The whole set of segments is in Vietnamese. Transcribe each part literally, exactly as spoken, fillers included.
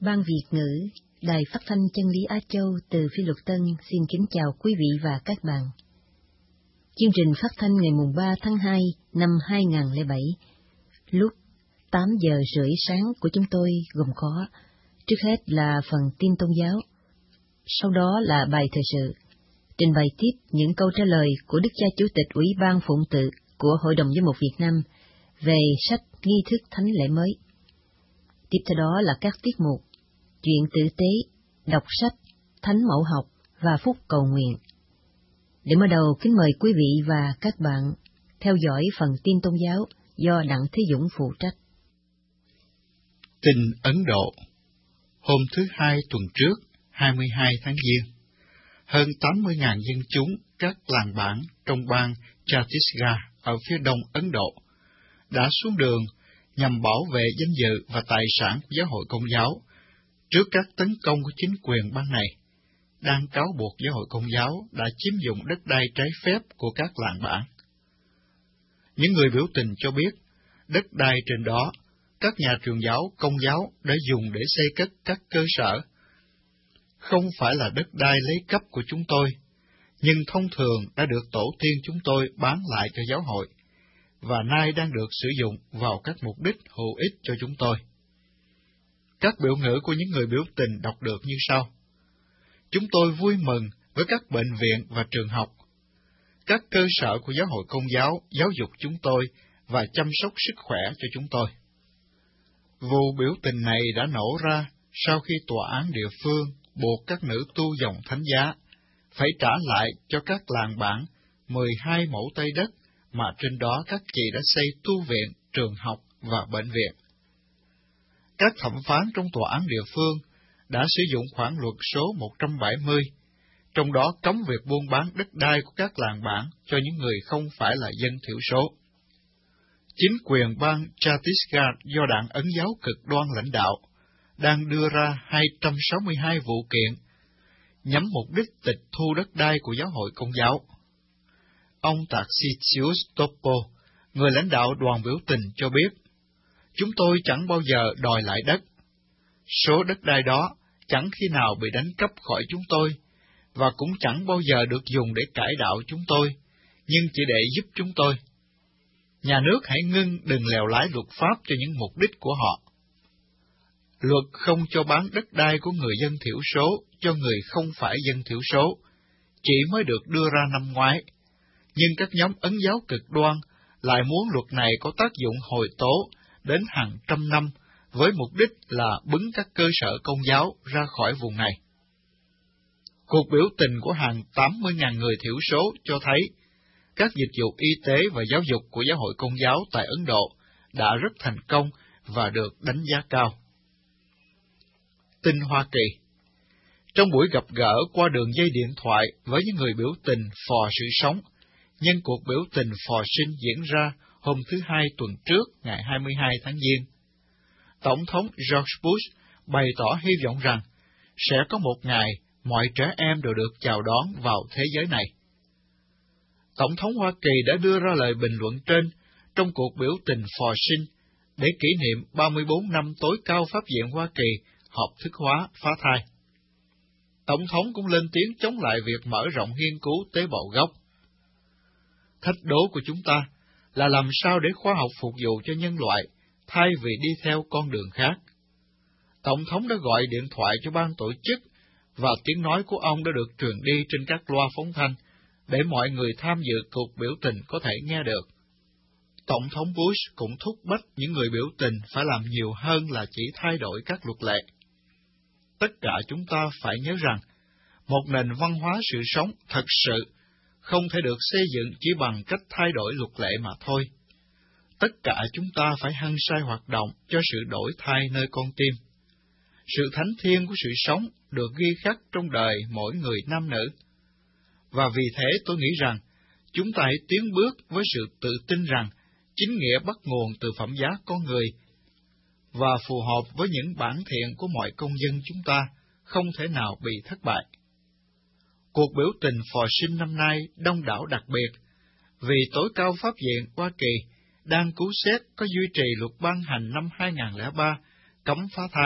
Ban Việt ngữ, Đài Phát thanh Chân lý Á Châu từ Phi Luật Tân xin kính chào quý vị và các bạn. Chương trình phát thanh ngày ba tháng hai năm hai nghìn không trăm lẻ bảy, lúc tám giờ rưỡi sáng của chúng tôi gồm có, trước hết là phần tin tôn giáo, sau đó là bài thời sự, trình bày tiếp những câu trả lời của Đức Cha Chủ tịch Ủy ban Phụng tự của Hội đồng Giám mục Việt Nam về sách nghi thức thánh lễ mới. Tiếp theo đó là các tiết mục chuyện tử tế, đọc sách, thánh mẫu học và phúc cầu nguyện. Để mở đầu, kính mời quý vị và các bạn theo dõi phần tin tôn giáo do Đặng Thế Dũng phụ trách. Tin Ấn Độ. Hôm thứ Hai tuần trước, hai mươi hai tháng Giêng, hơn tám mươi nghìn dân chúng các làng bản trong bang Chhattisgarh ở phía đông Ấn Độ đã xuống đường nhằm bảo vệ danh dự và tài sản của giáo hội Công giáo trước các tấn công của chính quyền bang này, đang cáo buộc giáo hội Công giáo đã chiếm dụng đất đai trái phép của các làng bản. Những người biểu tình cho biết, đất đai trên đó, các nhà truyền giáo Công giáo đã dùng để xây cất các cơ sở. Không phải là đất đai lấy cấp của chúng tôi, nhưng thông thường đã được tổ tiên chúng tôi bán lại cho giáo hội, và nay đang được sử dụng vào các mục đích hữu ích cho chúng tôi. Các biểu ngữ của những người biểu tình đọc được như sau: Chúng tôi vui mừng với các bệnh viện và trường học, các cơ sở của giáo hội Công giáo giáo dục chúng tôi và chăm sóc sức khỏe cho chúng tôi. Vụ biểu tình này đã nổ ra sau khi tòa án địa phương buộc các nữ tu dòng thánh giá phải trả lại cho các làng bản mười hai mẫu Tây đất mà trên đó các chị đã xây tu viện, trường học và bệnh viện. Các thẩm phán trong tòa án địa phương đã sử dụng khoản luật số một trăm bảy mươi, trong đó cấm việc buôn bán đất đai của các làng bản cho những người không phải là dân thiểu số. Chính quyền bang Chhattisgarh do đảng Ấn giáo cực đoan lãnh đạo đang đưa ra hai trăm sáu mươi hai vụ kiện nhắm mục đích tịch thu đất đai của giáo hội Công giáo. Ông Tarsicius Topo, người lãnh đạo đoàn biểu tình cho biết, chúng tôi chẳng bao giờ đòi lại đất. Số đất đai đó chẳng khi nào bị đánh cắp khỏi chúng tôi, và cũng chẳng bao giờ được dùng để cải đạo chúng tôi, nhưng chỉ để giúp chúng tôi. Nhà nước hãy ngưng đừng lèo lái luật pháp cho những mục đích của họ. Luật không cho bán đất đai của người dân thiểu số cho người không phải dân thiểu số, chỉ mới được đưa ra năm ngoái, nhưng các nhóm Ấn giáo cực đoan lại muốn luật này có tác dụng hồi tố đến hàng trăm năm, với mục đích là bứng các cơ sở Công giáo ra khỏi vùng này. Cuộc biểu tình của hàng tám mươi nghìn người thiểu số cho thấy các dịch vụ y tế và giáo dục của giáo hội Công giáo tại Ấn Độ đã rất thành công và được đánh giá cao. Tin Hoa Kỳ. Trong buổi gặp gỡ qua đường dây điện thoại với những người biểu tình phò sự sống, nhân cuộc biểu tình phò sinh diễn ra hôm thứ Hai tuần trước, ngày hai mươi hai tháng Giêng, Tổng thống George Bush bày tỏ hy vọng rằng sẽ có một ngày mọi trẻ em đều được chào đón vào thế giới này. Tổng thống Hoa Kỳ đã đưa ra lời bình luận trên trong cuộc biểu tình phò sinh để kỷ niệm ba mươi bốn năm tối cao Pháp viện Hoa Kỳ hợp thức hóa phá thai. Tổng thống cũng lên tiếng chống lại việc mở rộng nghiên cứu tế bào gốc. Thách đố của chúng ta là làm sao để khoa học phục vụ cho nhân loại thay vì đi theo con đường khác. Tổng thống đã gọi điện thoại cho ban tổ chức và tiếng nói của ông đã được truyền đi trên các loa phóng thanh để mọi người tham dự cuộc biểu tình có thể nghe được. Tổng thống Bush cũng thúc bách những người biểu tình phải làm nhiều hơn là chỉ thay đổi các luật lệ. Tất cả chúng ta phải nhớ rằng, một nền văn hóa sự sống thật sự không thể được xây dựng chỉ bằng cách thay đổi luật lệ mà thôi. Tất cả chúng ta phải hăng say hoạt động cho sự đổi thay nơi con tim. Sự thánh thiêng của sự sống được ghi khắc trong đời mỗi người nam nữ. Và vì thế tôi nghĩ rằng, chúng ta hãy tiến bước với sự tự tin rằng chính nghĩa bắt nguồn từ phẩm giá con người, và phù hợp với những bản thiện của mọi công dân chúng ta, không thể nào bị thất bại. Cuộc biểu tình phò sinh năm nay đông đảo đặc biệt, vì tối cao Pháp viện Hoa Kỳ đang cứu xét có duy trì luật ban hành năm hai nghìn không trăm lẻ ba cấm phá thai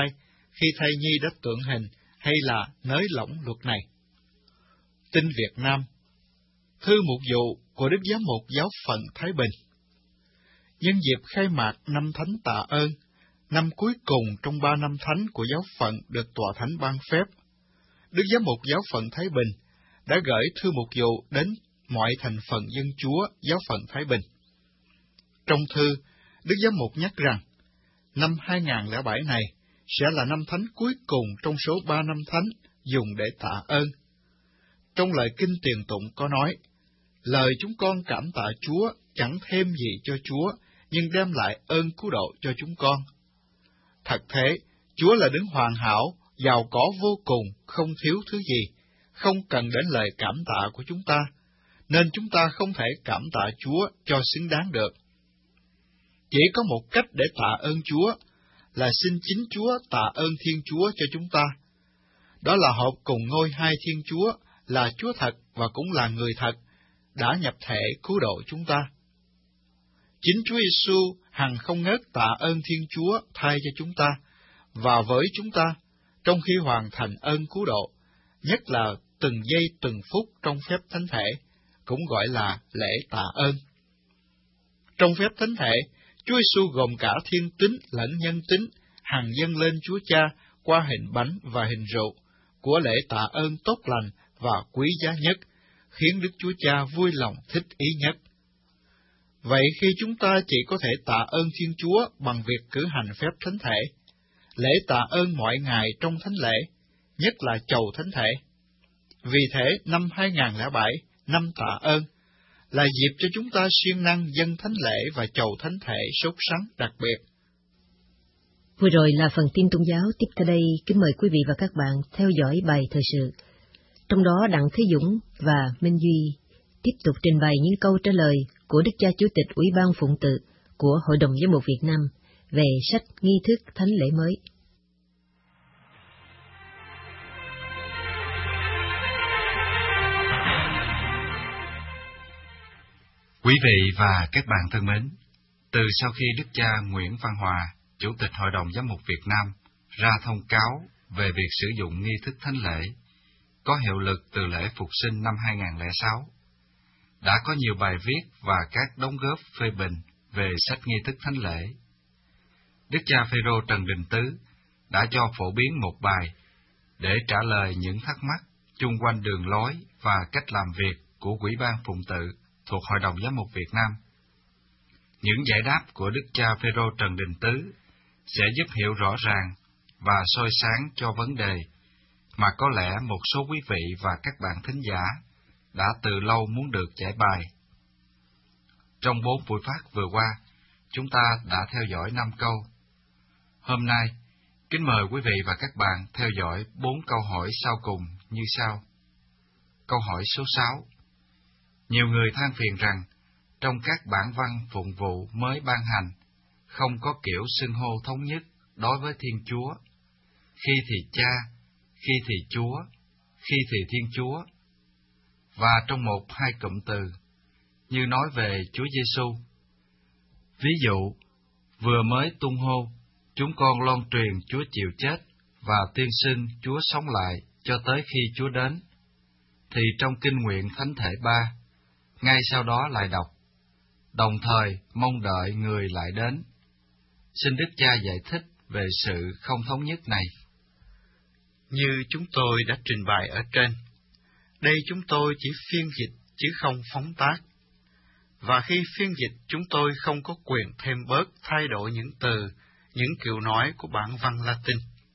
khi thai nhi đã tượng hình hay là nới lỏng luật này. Tin Việt Nam, thư mục vụ của Đức Giám mục Giáo phận Thái Bình. Nhân dịp khai mạc năm Thánh Tạ ơn, năm cuối cùng trong ba năm thánh của giáo phận được Tòa Thánh ban phép, Đức Giám mục Giáo phận Thái Bình đã gửi thư mục vụ đến mọi thành phần dân Chúa Giáo phận Thái Bình. Trong thư, Đức Giám mục nhắc rằng, năm hai không không bảy này sẽ là năm thánh cuối cùng trong số ba năm thánh dùng để tạ ơn. Trong lời kinh tiền tụng có nói, lời chúng con cảm tạ Chúa chẳng thêm gì cho Chúa, nhưng đem lại ơn cứu độ cho chúng con. Thật thế, Chúa là đấng hoàn hảo, giàu có vô cùng, không thiếu thứ gì, không cần đến lời cảm tạ của chúng ta, nên chúng ta không thể cảm tạ Chúa cho xứng đáng được. Chỉ có một cách để tạ ơn Chúa, là xin chính Chúa tạ ơn Thiên Chúa cho chúng ta. Đó là họp cùng ngôi hai Thiên Chúa, là Chúa thật và cũng là người thật, đã nhập thể cứu độ chúng ta. Chính Chúa Giêsu hằng không ngớt tạ ơn Thiên Chúa thay cho chúng ta, và với chúng ta, trong khi hoàn thành ơn cứu độ, nhất là từng giây từng phút trong phép thánh thể, cũng gọi là lễ tạ ơn. Trong phép thánh thể, Chúa Giêsu gồm cả thiên tính lẫn nhân tính, hằng dâng lên Chúa Cha qua hình bánh và hình rượu, của lễ tạ ơn tốt lành và quý giá nhất, khiến Đức Chúa Cha vui lòng thích ý nhất. Vậy khi chúng ta chỉ có thể tạ ơn Thiên Chúa bằng việc cử hành phép thánh thể, lễ tạ ơn mọi ngày trong thánh lễ, nhất là chầu thánh thể. Vì thế, năm hai không không bảy, năm tạ ơn, là dịp cho chúng ta siêng năng dâng thánh lễ và chầu thánh thể sốt sắng đặc biệt. Vừa rồi là phần tin tôn giáo, tiếp theo đây kính mời quý vị và các bạn theo dõi bài thời sự. Trong đó Đặng Thế Dũng và Minh Duy tiếp tục trình bày những câu trả lời của Đức Cha Chủ tịch Ủy ban Phụng tự của Hội đồng Giám mục Việt Nam về sách nghi thức thánh lễ mới. Quý vị và các bạn thân mến, từ sau khi Đức Cha Nguyễn Văn Hòa, Chủ tịch Hội đồng Giám mục Việt Nam, ra thông cáo về việc sử dụng nghi thức thánh lễ, có hiệu lực từ lễ Phục sinh năm hai không không sáu, đã có nhiều bài viết và các đóng góp phê bình về sách nghi thức thánh lễ. Đức cha Phêrô Trần Đình Tứ đã cho phổ biến một bài để trả lời những thắc mắc chung quanh đường lối và cách làm việc của Ủy ban Phụng tự thuộc Hội đồng Giám mục Việt Nam. Những giải đáp của Đức cha Phêrô Trần Đình Tứ sẽ giúp hiểu rõ ràng và soi sáng cho vấn đề mà có lẽ một số quý vị và các bạn thính giả đã từ lâu muốn được giải bài. Trong bốn buổi phát vừa qua, chúng ta đã theo dõi năm câu. Hôm nay, kính mời quý vị và các bạn theo dõi bốn câu hỏi sau cùng như sau. Câu hỏi số sáu. Nhiều người than phiền rằng, trong các bản văn phụng vụ mới ban hành, không có kiểu xưng hô thống nhất đối với Thiên Chúa. Khi thì Cha, khi thì Chúa, khi thì Thiên Chúa. Và trong một hai cụm từ, như nói về Chúa Giêsu. Ví dụ, vừa mới tung hô, chúng con loan truyền Chúa chịu chết và tuyên xưng Chúa sống lại cho tới khi Chúa đến, thì trong Kinh Nguyện Thánh Thể ba, ngay sau đó lại đọc, đồng thời mong đợi người lại đến. Xin Đức Cha giải thích về sự không thống nhất này. Như chúng tôi đã trình bày ở trên, đây chúng tôi chỉ phiên dịch chứ không phóng tác. Và khi phiên dịch chúng tôi không có quyền thêm bớt thay đổi những từ, những kiểu nói của bản văn Latin.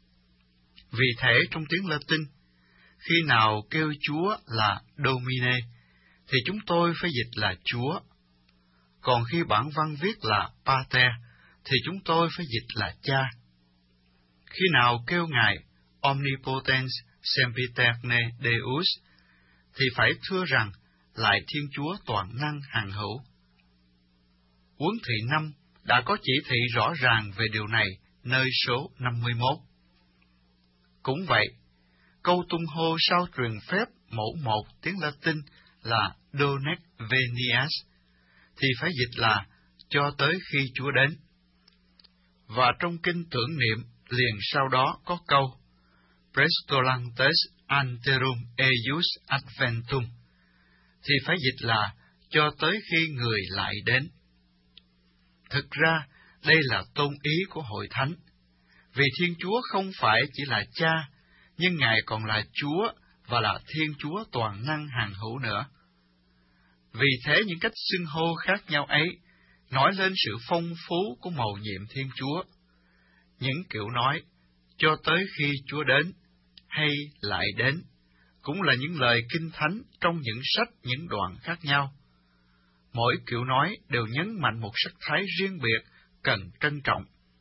Vì thế trong tiếng Latin, khi nào kêu Chúa là Domine, thì chúng tôi phải dịch là Chúa. Còn khi bản văn viết là Pater, thì chúng tôi phải dịch là Cha. Khi nào kêu Ngài Omnipotens Sempiterne Deus, thì phải thưa rằng lại Thiên Chúa toàn năng hằng hữu. Huấn thị năm đã có chỉ thị rõ ràng về điều này nơi số năm mươi mốt. Cũng vậy, câu tung hô sau truyền phép mẫu một tiếng Latin là Donec Venias, thì phải dịch là cho tới khi Chúa đến. Và trong kinh tưởng niệm liền sau đó có câu Praestolantes anterum eius adventum, thì phải dịch là cho tới khi người lại đến. Thực ra, đây là tôn ý của Hội Thánh, vì Thiên Chúa không phải chỉ là Cha, nhưng Ngài còn là Chúa và là Thiên Chúa toàn năng hàng hữu nữa. Vì thế những cách xưng hô khác nhau ấy nói lên sự phong phú của mầu nhiệm Thiên Chúa. Những kiểu nói, cho tới khi Chúa đến, hay lại đến, cũng là những lời kinh thánh trong những sách, những đoạn khác nhau. Mỗi kiểu nói đều nhấn mạnh một sắc thái riêng biệt, cần trân trọng.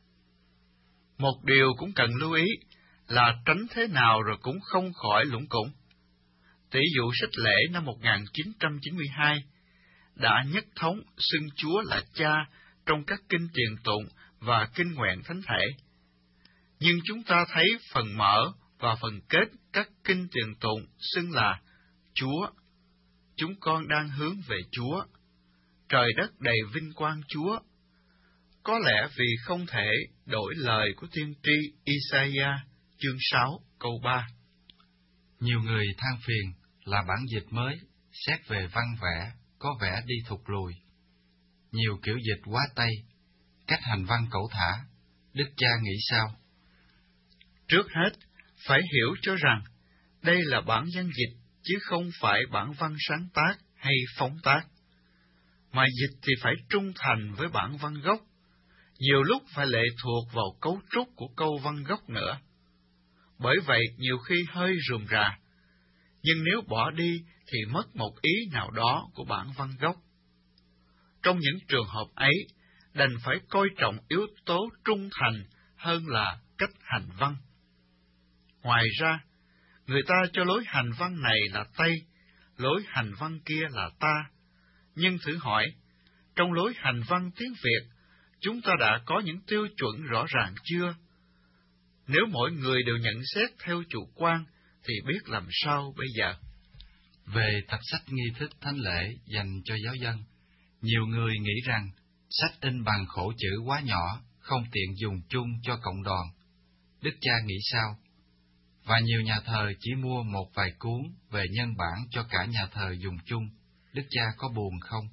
Một điều cũng cần lưu ý là tránh thế nào rồi cũng không khỏi lũng củng. Tỷ dụ sách Lễ năm một nghìn chín trăm chín mươi hai đã nhất thống xưng Chúa là Cha trong các kinh tiền tụng và kinh nguyện thánh thể. Nhưng chúng ta thấy phần mở và phần kết các kinh tiền tụng xưng là Chúa. Chúng con đang hướng về Chúa. Trời đất đầy vinh quang Chúa. Có lẽ vì không thể đổi lời của tiên tri Isaiah chương sáu câu ba. Nhiều người than phiền là bản dịch mới, xét về văn vẽ, có vẻ đi thụt lùi. Nhiều kiểu dịch quá tây, cách hành văn cẩu thả. Đức cha nghĩ sao? Trước hết, phải hiểu cho rằng đây là bản văn dịch chứ không phải bản văn sáng tác hay phóng tác. Mà dịch thì phải trung thành với bản văn gốc, nhiều lúc phải lệ thuộc vào cấu trúc của câu văn gốc nữa. Bởi vậy nhiều khi hơi rườm rà, nhưng nếu bỏ đi thì mất một ý nào đó của bản văn gốc. Trong những trường hợp ấy, đành phải coi trọng yếu tố trung thành hơn là cách hành văn. Ngoài ra, người ta cho lối hành văn này là Tây, lối hành văn kia là ta. Nhưng thử hỏi, trong lối hành văn tiếng Việt, chúng ta đã có những tiêu chuẩn rõ ràng chưa? Nếu mỗi người đều nhận xét theo chủ quan, thì biết làm sao bây giờ? Về tập sách nghi thức thánh lễ dành cho giáo dân, nhiều người nghĩ rằng sách in bằng khổ chữ quá nhỏ, không tiện dùng chung cho cộng đoàn. Đức cha nghĩ sao? Và nhiều nhà thờ chỉ mua một vài cuốn về nhân bản cho cả nhà thờ dùng chung. Đức cha có buồn không?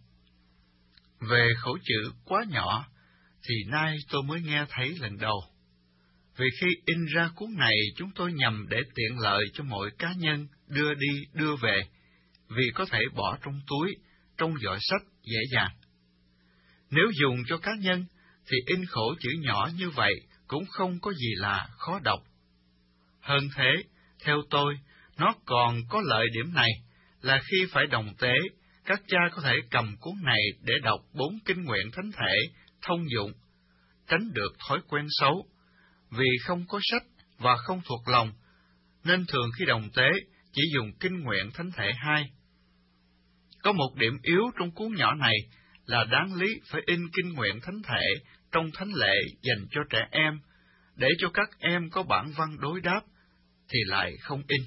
Về khẩu chữ quá nhỏ, thì nay tôi mới nghe thấy lần đầu. Vì khi in ra cuốn này, chúng tôi nhằm để tiện lợi cho mỗi cá nhân đưa đi đưa về, vì có thể bỏ trong túi, trong giỏ sách dễ dàng. Nếu dùng cho cá nhân, thì in khổ chữ nhỏ như vậy cũng không có gì là khó đọc. Hơn thế, theo tôi, nó còn có lợi điểm này, là khi phải đồng tế, các cha có thể cầm cuốn này để đọc bốn kinh nguyện thánh thể, thông dụng, tránh được thói quen xấu, vì không có sách và không thuộc lòng, nên thường khi đồng tế chỉ dùng kinh nguyện thánh thể hai. Có một điểm yếu trong cuốn nhỏ này là đáng lý phải in kinh nguyện thánh thể trong thánh lễ dành cho trẻ em, để cho các em có bản văn đối đáp, thì lại không in.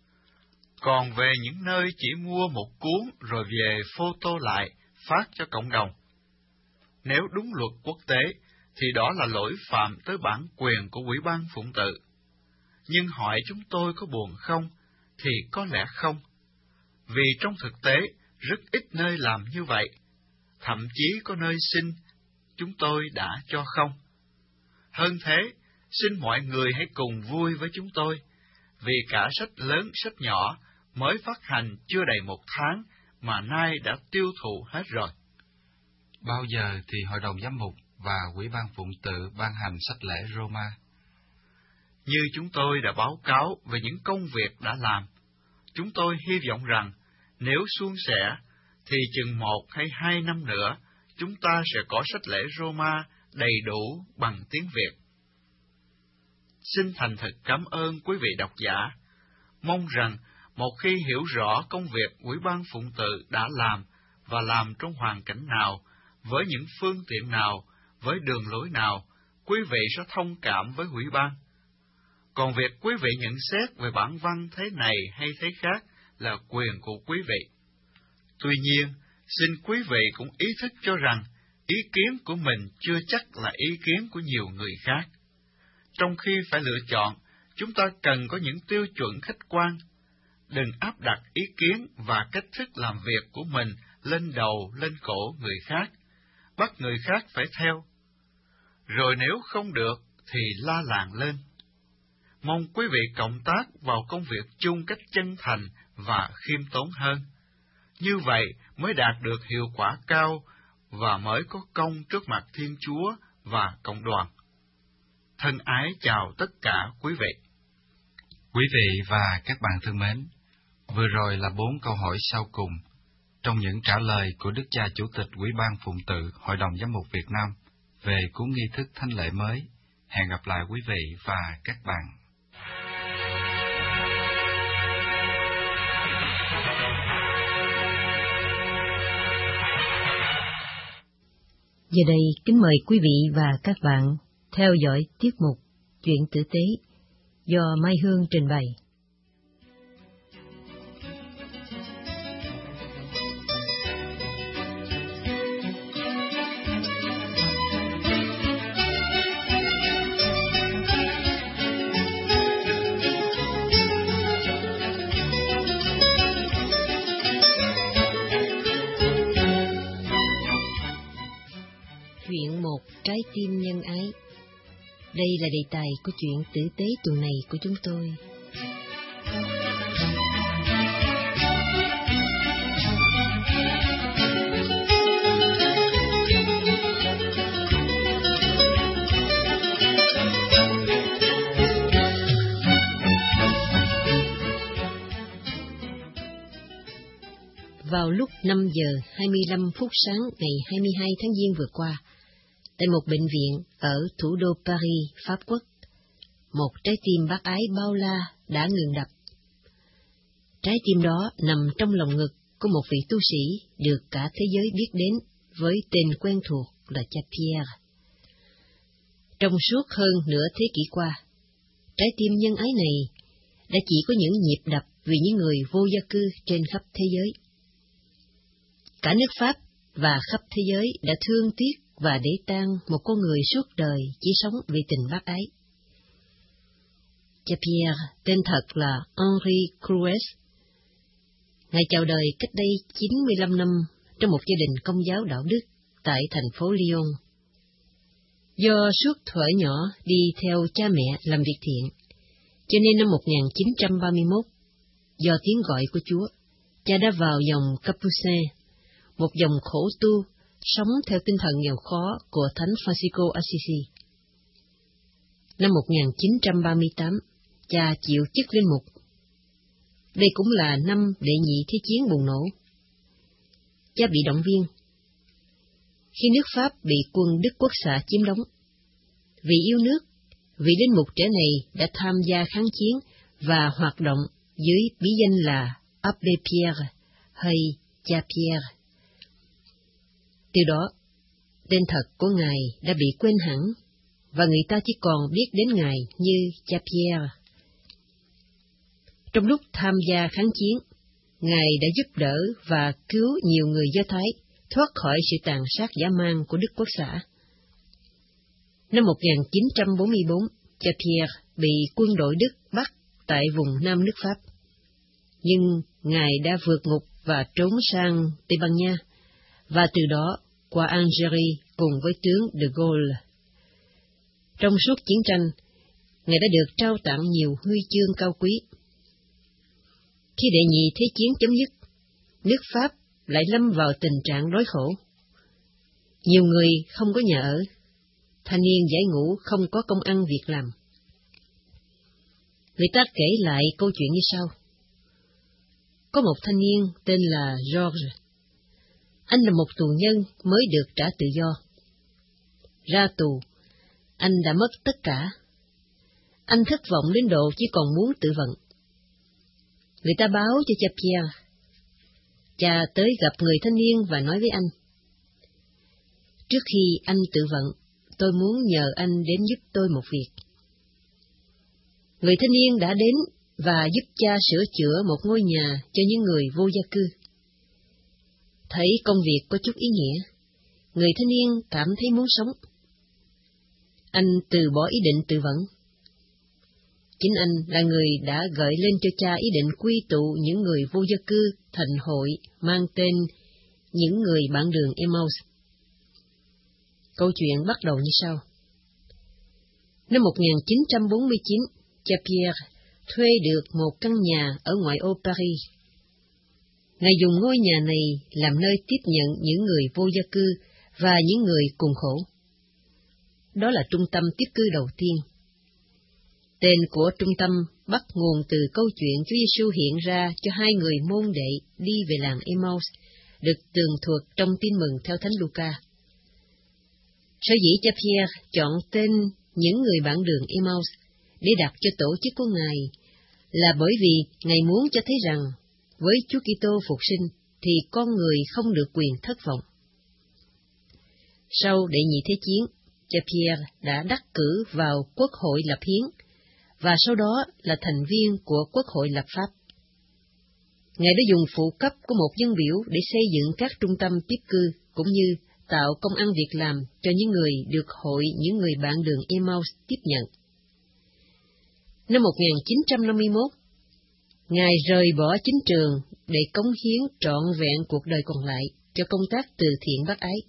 Còn về những nơi chỉ mua một cuốn rồi về photo lại, phát cho cộng đồng, nếu đúng luật quốc tế, thì đó là lỗi phạm tới bản quyền của Ủy ban Phụng tự. Nhưng hỏi chúng tôi có buồn không, thì có lẽ không. Vì trong thực tế, rất ít nơi làm như vậy. Thậm chí có nơi xin, chúng tôi đã cho không. Hơn thế, xin mọi người hãy cùng vui với chúng tôi, vì cả sách lớn sách nhỏ mới phát hành chưa đầy một tháng mà nay đã tiêu thụ hết rồi. Bao giờ thì Hội đồng Giám mục và Ủy ban Phụng tự ban hành sách lễ Roma? Như chúng tôi đã báo cáo về những công việc đã làm, chúng tôi hy vọng rằng nếu suôn sẻ, thì chừng một hay hai năm nữa, chúng ta sẽ có sách lễ Roma đầy đủ bằng tiếng Việt. Xin thành thật cảm ơn quý vị độc giả. Mong rằng một khi hiểu rõ công việc Ủy ban Phụng tự đã làm và làm trong hoàn cảnh nào, với những phương tiện nào, với đường lối nào, quý vị sẽ thông cảm với Ủy ban. Còn việc quý vị nhận xét về bản văn thế này hay thế khác là quyền của quý vị. Tuy nhiên, xin quý vị cũng ý thức cho rằng ý kiến của mình chưa chắc là ý kiến của nhiều người khác. trong khi phải lựa chọn, chúng ta cần có những tiêu chuẩn khách quan. Đừng áp đặt ý kiến và cách thức làm việc của mình lên đầu, lên cổ người khác, bắt người khác phải theo. Rồi nếu không được, thì la làng lên. Mong quý vị cộng tác vào công việc chung cách chân thành và khiêm tốn hơn. Như vậy mới đạt được hiệu quả cao và mới có công trước mặt Thiên Chúa và cộng đoàn. Thân ái chào tất cả quý vị. Quý vị và các bạn thân mến, vừa rồi là bốn câu hỏi sau cùng trong những trả lời của Đức cha Chủ tịch Ủy ban Phụng tự Hội đồng Giám mục Việt Nam về cuốn nghi thức thánh lễ mới. Hẹn gặp lại quý vị và các bạn. Giờ đây, kính mời quý vị và các bạn theo dõi tiết mục Chuyện tử tế do Mai Hương trình bày. Chuyện một, trái tim nhân ái. Đây là đề tài của chuyện tử tế tuần này của chúng tôi. Vào lúc năm giờ hai mươi lăm phút sáng ngày hai mươi hai tháng Giêng vừa qua, tại một bệnh viện ở thủ đô Paris, Pháp Quốc, một trái tim bác ái bao la đã ngừng đập. Trái tim đó nằm trong lòng ngực của một vị tu sĩ được cả thế giới biết đến với tên quen thuộc là cha Pierre. Trong suốt hơn nửa thế kỷ qua, trái tim nhân ái này đã chỉ có những nhịp đập vì những người vô gia cư trên khắp thế giới. Cả nước Pháp và khắp thế giới đã thương tiếc và để tang một con người suốt đời chỉ sống vì tình bác ái. Cha Pierre, tên thật là Henri Crues. Ngài chào đời cách đây chín mươi lăm năm trong một gia đình công giáo đạo đức tại thành phố Lyon. Do suốt thuở nhỏ đi theo cha mẹ làm việc thiện, cho nên năm một nghìn chín trăm ba mươi mốt, do tiếng gọi của Chúa, cha đã vào dòng Capucin, một dòng khổ tu, sống theo tinh thần nghèo khó của Thánh Francisco Assisi. Năm một nghìn chín trăm ba mươi tám, cha chịu chức linh mục. Đây cũng là năm đệ nhị thế chiến bùng nổ. Cha bị động viên khi nước Pháp bị quân Đức Quốc xã chiếm đóng. Vì yêu nước, vị linh mục trẻ này đã tham gia kháng chiến và hoạt động dưới bí danh là Abbé Pierre hay cha Pierre. Từ đó, tên thật của Ngài đã bị quên hẳn, và người ta chỉ còn biết đến Ngài như cha Pierre. Trong lúc tham gia kháng chiến, Ngài đã giúp đỡ và cứu nhiều người Do Thái thoát khỏi sự tàn sát dã man của Đức Quốc xã. Năm một nghìn chín trăm bốn mươi bốn, cha Pierre bị quân đội Đức bắt tại vùng Nam nước Pháp. Nhưng Ngài đã vượt ngục và trốn sang Tây Ban Nha, và từ đó qua Algeria cùng với tướng de Gaulle. Trong suốt chiến tranh, Ngài đã được trao tặng nhiều huy chương cao quý. Khi đệ nhị thế chiến chấm dứt, nước Pháp lại lâm vào tình trạng đói khổ. Nhiều người không có nhà ở, thanh niên giải ngũ không có công ăn việc làm. Người ta kể lại câu chuyện như sau. Có một thanh niên tên là George. Anh là một tù nhân mới được trả tự do. Ra tù, anh đã mất tất cả. Anh thất vọng đến độ chỉ còn muốn tự vận. Người ta báo cho cha Pierre. Cha tới gặp người thanh niên và nói với anh. Trước khi anh tự vận, tôi muốn nhờ anh đến giúp tôi một việc. Người thanh niên đã đến và giúp cha sửa chữa một ngôi nhà cho những người vô gia cư. Thấy công việc có chút ý nghĩa, người thanh niên cảm thấy muốn sống. Anh từ bỏ ý định tự vận chính anh là người đã gợi lên cho cha ý định quy tụ những người vô gia cư thành hội mang tên những người bạn đường Emmaus. Câu chuyện bắt đầu như sau. Năm một nghìn chín trăm bốn mươi chín, cha Pierre thuê được một căn nhà ở ngoại ô Paris. Ngài dùng ngôi nhà này làm nơi tiếp nhận những người vô gia cư và những người cùng khổ. Đó là trung tâm tiếp cư đầu tiên. Tên của trung tâm bắt nguồn từ câu chuyện Chúa Giêsu hiện ra cho hai người môn đệ đi về làng Emmaus, được tường thuật trong Tin mừng theo Thánh Luca. Sở dĩ cha Pierre chọn tên những người bạn đường Emmaus để đặt cho tổ chức của Ngài là bởi vì Ngài muốn cho thấy rằng với Chúa Kitô phục sinh thì con người không được quyền thất vọng. Sau Đệ nhị Thế chiến, cha Pierre đã đắc cử vào Quốc hội lập hiến, và sau đó là thành viên của Quốc hội lập pháp. Ngài đã dùng phụ cấp của một dân biểu để xây dựng các trung tâm tiếp cư, cũng như tạo công ăn việc làm cho những người được hội những người bạn đường Emmaus tiếp nhận. Năm một nghìn chín trăm năm mươi mốt, Ngài rời bỏ chính trường để cống hiến trọn vẹn cuộc đời còn lại cho công tác từ thiện bác ái.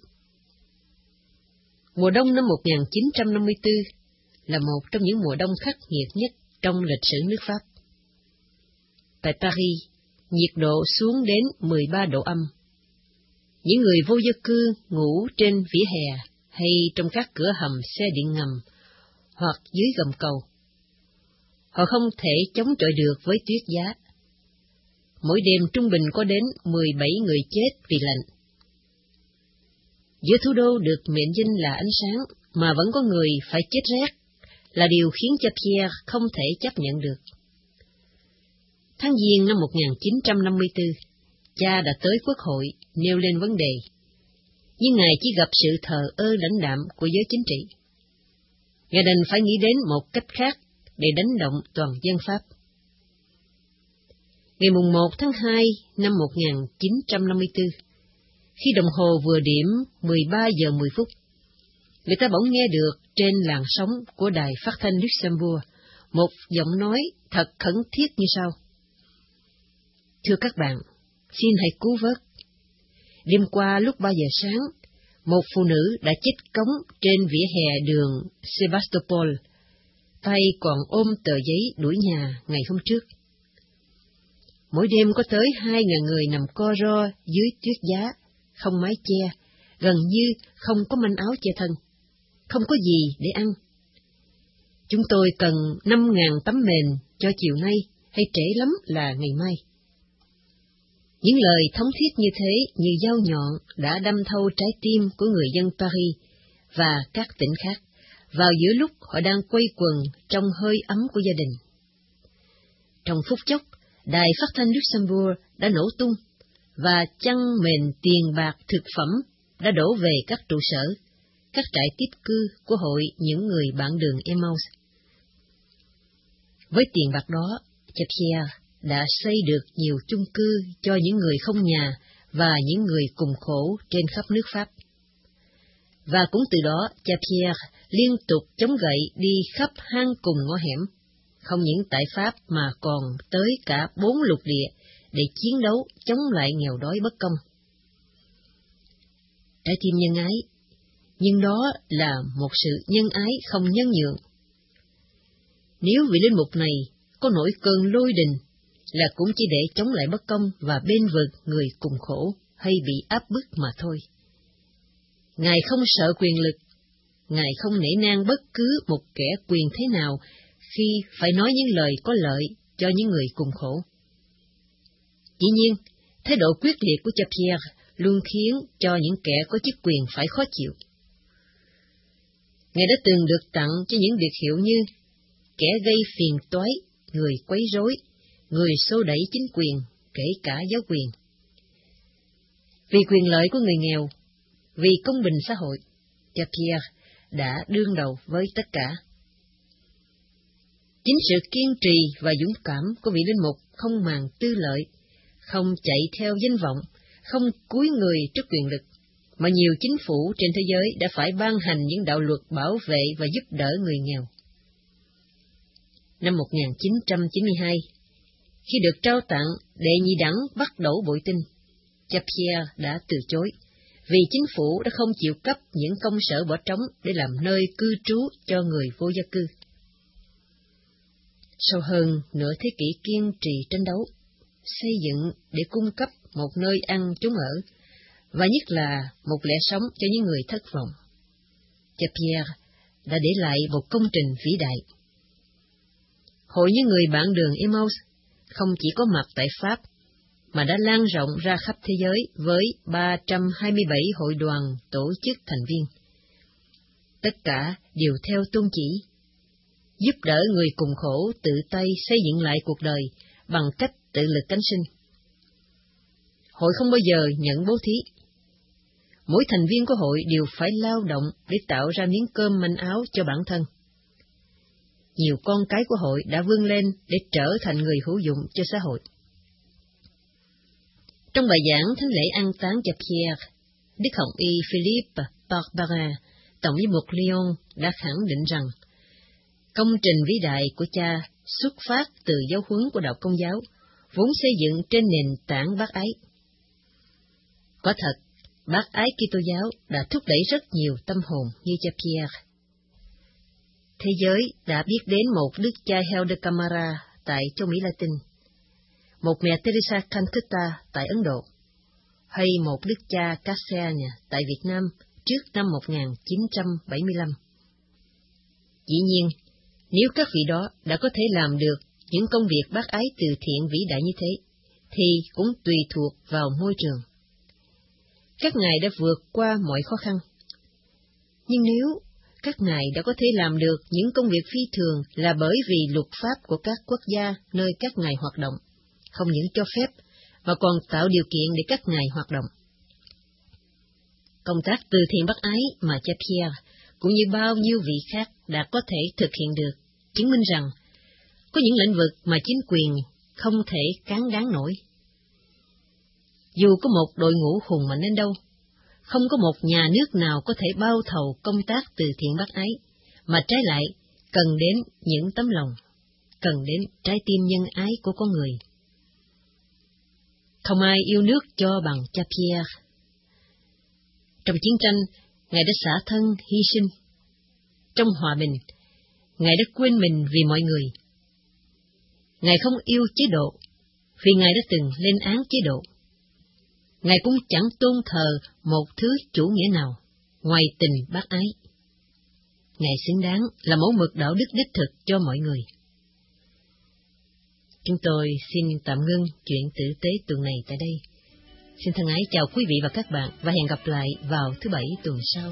Mùa đông năm một nghìn chín trăm năm mươi tư là một trong những mùa đông khắc nghiệt nhất trong lịch sử nước Pháp. Tại Paris, nhiệt độ xuống đến mười ba độ âm. Những người vô gia cư ngủ trên vỉa hè hay trong các cửa hầm xe điện ngầm hoặc dưới gầm cầu. Họ không thể chống chọi được với tuyết giá. Mỗi đêm trung bình có đến mười bảy người chết vì lạnh. Giữa thủ đô được mệnh danh là ánh sáng mà vẫn có người phải chết rét là điều khiến cha Pierre không thể chấp nhận được. Tháng Giêng năm một nghìn chín trăm năm mươi tư, cha đã tới Quốc hội nêu lên vấn đề, nhưng Ngài chỉ gặp sự thờ ơ lãnh đạm của giới chính trị. Ngài đành phải nghĩ đến một cách khác để đánh động toàn dân Pháp. Ngày mùng một tháng hai năm một nghìn chín trăm năm mươi tư, khi đồng hồ vừa điểm mười ba giờ mười phút, người ta bỗng nghe được trên làn sóng của đài phát thanh Luxembourg một giọng nói thật khẩn thiết như sau. Thưa các bạn, xin hãy cứu vớt. Đêm qua lúc ba giờ sáng, một phụ nữ đã chết cống trên vỉa hè đường Sebastopol, tay còn ôm tờ giấy đuổi nhà ngày hôm trước. Mỗi đêm có tới hai ngàn người nằm co ro dưới tuyết giá, không mái che, gần như không có manh áo che thân, không có gì để ăn. Chúng tôi cần năm ngàn tấm mền cho chiều nay, hay trễ lắm là ngày mai. Những lời thống thiết như thế như dao nhọn đã đâm thâu trái tim của người dân Paris và các tỉnh khác, vào giữa lúc họ đang quây quần trong hơi ấm của gia đình. Trong phút chốc, đài phát thanh Luxembourg đã nổ tung, và chăn mền tiền bạc thực phẩm đã đổ về các trụ sở, các trại tiếp cư của hội những người bạn đường Emmaus. Với tiền bạc đó, cha Pierre đã xây được nhiều chung cư cho những người không nhà và những người cùng khổ trên khắp nước Pháp. Và cũng từ đó, cha Pierre liên tục chống gậy đi khắp hang cùng ngõ hẻm, không những tại Pháp mà còn tới cả bốn lục địa để chiến đấu chống lại nghèo đói bất công. Trái tim nhân ái, nhưng đó là một sự nhân ái không nhân nhượng. Nếu vị linh mục này có nổi cơn lôi đình, là cũng chỉ để chống lại bất công và bên vực người cùng khổ hay bị áp bức mà thôi. Ngài không sợ quyền lực, Ngài không nể nang bất cứ một kẻ quyền thế nào khi phải nói những lời có lợi cho những người cùng khổ. Dĩ nhiên, thái độ quyết liệt của cha Pierre luôn khiến cho những kẻ có chức quyền phải khó chịu. Ngài đã từng được tặng cho những biệt hiệu như kẻ gây phiền toái, người quấy rối, người xô đẩy chính quyền, kể cả giáo quyền. Vì quyền lợi của người nghèo, vì công bình xã hội, cha Pierre đã đương đầu với tất cả. Chính sự kiên trì và dũng cảm của vị linh mục không màng tư lợi, không chạy theo danh vọng, không cúi người trước quyền lực, mà nhiều chính phủ trên thế giới đã phải ban hành những đạo luật bảo vệ và giúp đỡ người nghèo. năm một nghìn chín trăm chín mươi hai, khi được trao tặng đệ nhị đẳng bắt đẩu bội tinh, cha Pierre đã từ chối, vì chính phủ đã không chịu cấp những công sở bỏ trống để làm nơi cư trú cho người vô gia cư. Sau hơn nửa thế kỷ kiên trì tranh đấu, xây dựng để cung cấp một nơi ăn trốn ở, và nhất là một lẽ sống cho những người thất vọng, cha Pierre đã để lại một công trình vĩ đại. Hội những người bạn đường Emmaus không chỉ có mặt tại Pháp, mà đã lan rộng ra khắp thế giới với ba trăm hai mươi bảy hội đoàn tổ chức thành viên. Tất cả đều theo tôn chỉ giúp đỡ người cùng khổ tự tay xây dựng lại cuộc đời bằng cách tự lực cánh sinh. Hội không bao giờ nhận bố thí. Mỗi thành viên của hội đều phải lao động để tạo ra miếng cơm manh áo cho bản thân. Nhiều con cái của hội đã vươn lên để trở thành người hữu dụng cho xã hội. Trong bài giảng thánh lễ an táng cha Pierre, Đức Hồng Y Philippe Barbara, Tổng giám mục Lyon, đã khẳng định rằng công trình vĩ đại của cha xuất phát từ giáo huấn của đạo Công giáo, vốn xây dựng trên nền tảng bác ái. Quả thật, bác ái Kitô giáo đã thúc đẩy rất nhiều tâm hồn như cha Pierre. Thế giới đã biết đến một đức cha Heo de Camara tại châu Mỹ Latin, một mẹ Teresa Calcutta tại Ấn Độ, hay một đức cha Cassian tại Việt Nam trước năm một nghìn chín trăm bảy mươi lăm. Dĩ nhiên, nếu các vị đó đã có thể làm được những công việc bác ái từ thiện vĩ đại như thế, thì cũng tùy thuộc vào môi trường. Các ngài đã vượt qua mọi khó khăn. Nhưng nếu các ngài đã có thể làm được những công việc phi thường là bởi vì luật pháp của các quốc gia nơi các ngài hoạt động không những cho phép, mà còn tạo điều kiện để các ngài hoạt động. Công tác từ thiện bác ái mà cha Pierre, cũng như bao nhiêu vị khác đã có thể thực hiện được, chứng minh rằng có những lĩnh vực mà chính quyền không thể cán đáng nổi. Dù có một đội ngũ hùng mạnh đến đâu, không có một nhà nước nào có thể bao thầu công tác từ thiện bác ái, mà trái lại cần đến những tấm lòng, cần đến trái tim nhân ái của con người. Không ai yêu nước cho bằng cha Pierre. Trong chiến tranh, Ngài đã xả thân hy sinh. Trong hòa bình, Ngài đã quên mình vì mọi người. Ngài không yêu chế độ, vì Ngài đã từng lên án chế độ. Ngài cũng chẳng tôn thờ một thứ chủ nghĩa nào, ngoài tình bác ái. Ngài xứng đáng là mẫu mực đạo đức đích thực cho mọi người. Chúng tôi xin tạm ngưng chuyện tử tế tuần này tại đây. Xin thân ái chào quý vị và các bạn, và hẹn gặp lại vào thứ Bảy tuần sau.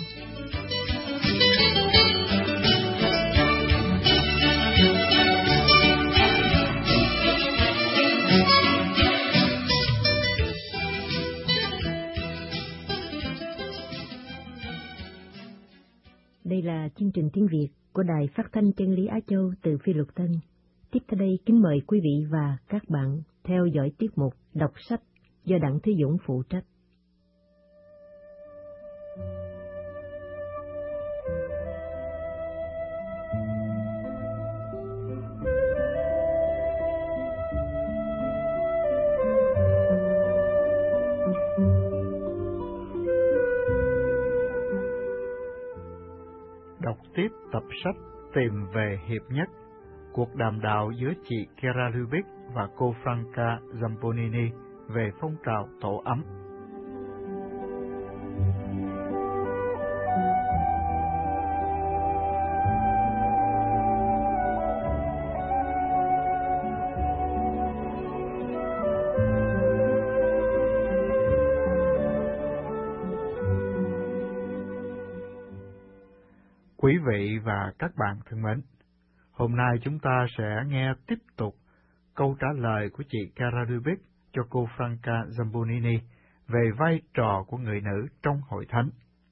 Đây là chương trình tiếng Việt của Đài Phát thanh Chân lý Á Châu từ Phi Luật Tân. Tiếp theo đây kính mời quý vị và các bạn theo dõi tiết mục đọc sách do Đặng Thế Dũng phụ trách. Đọc tiếp tập sách Tìm về Hiệp Nhất, cuộc đàm đạo giữa chị Chiara Lubich và cô Franca Zambonini về phong trào tổ ấm. Quý vị và các bạn thân mến, hôm nay chúng ta sẽ nghe tiếp tục câu trả lời của chị Chiara Lubich cho cô Franca Zambonini về vai trò của người nữ trong hội thánh.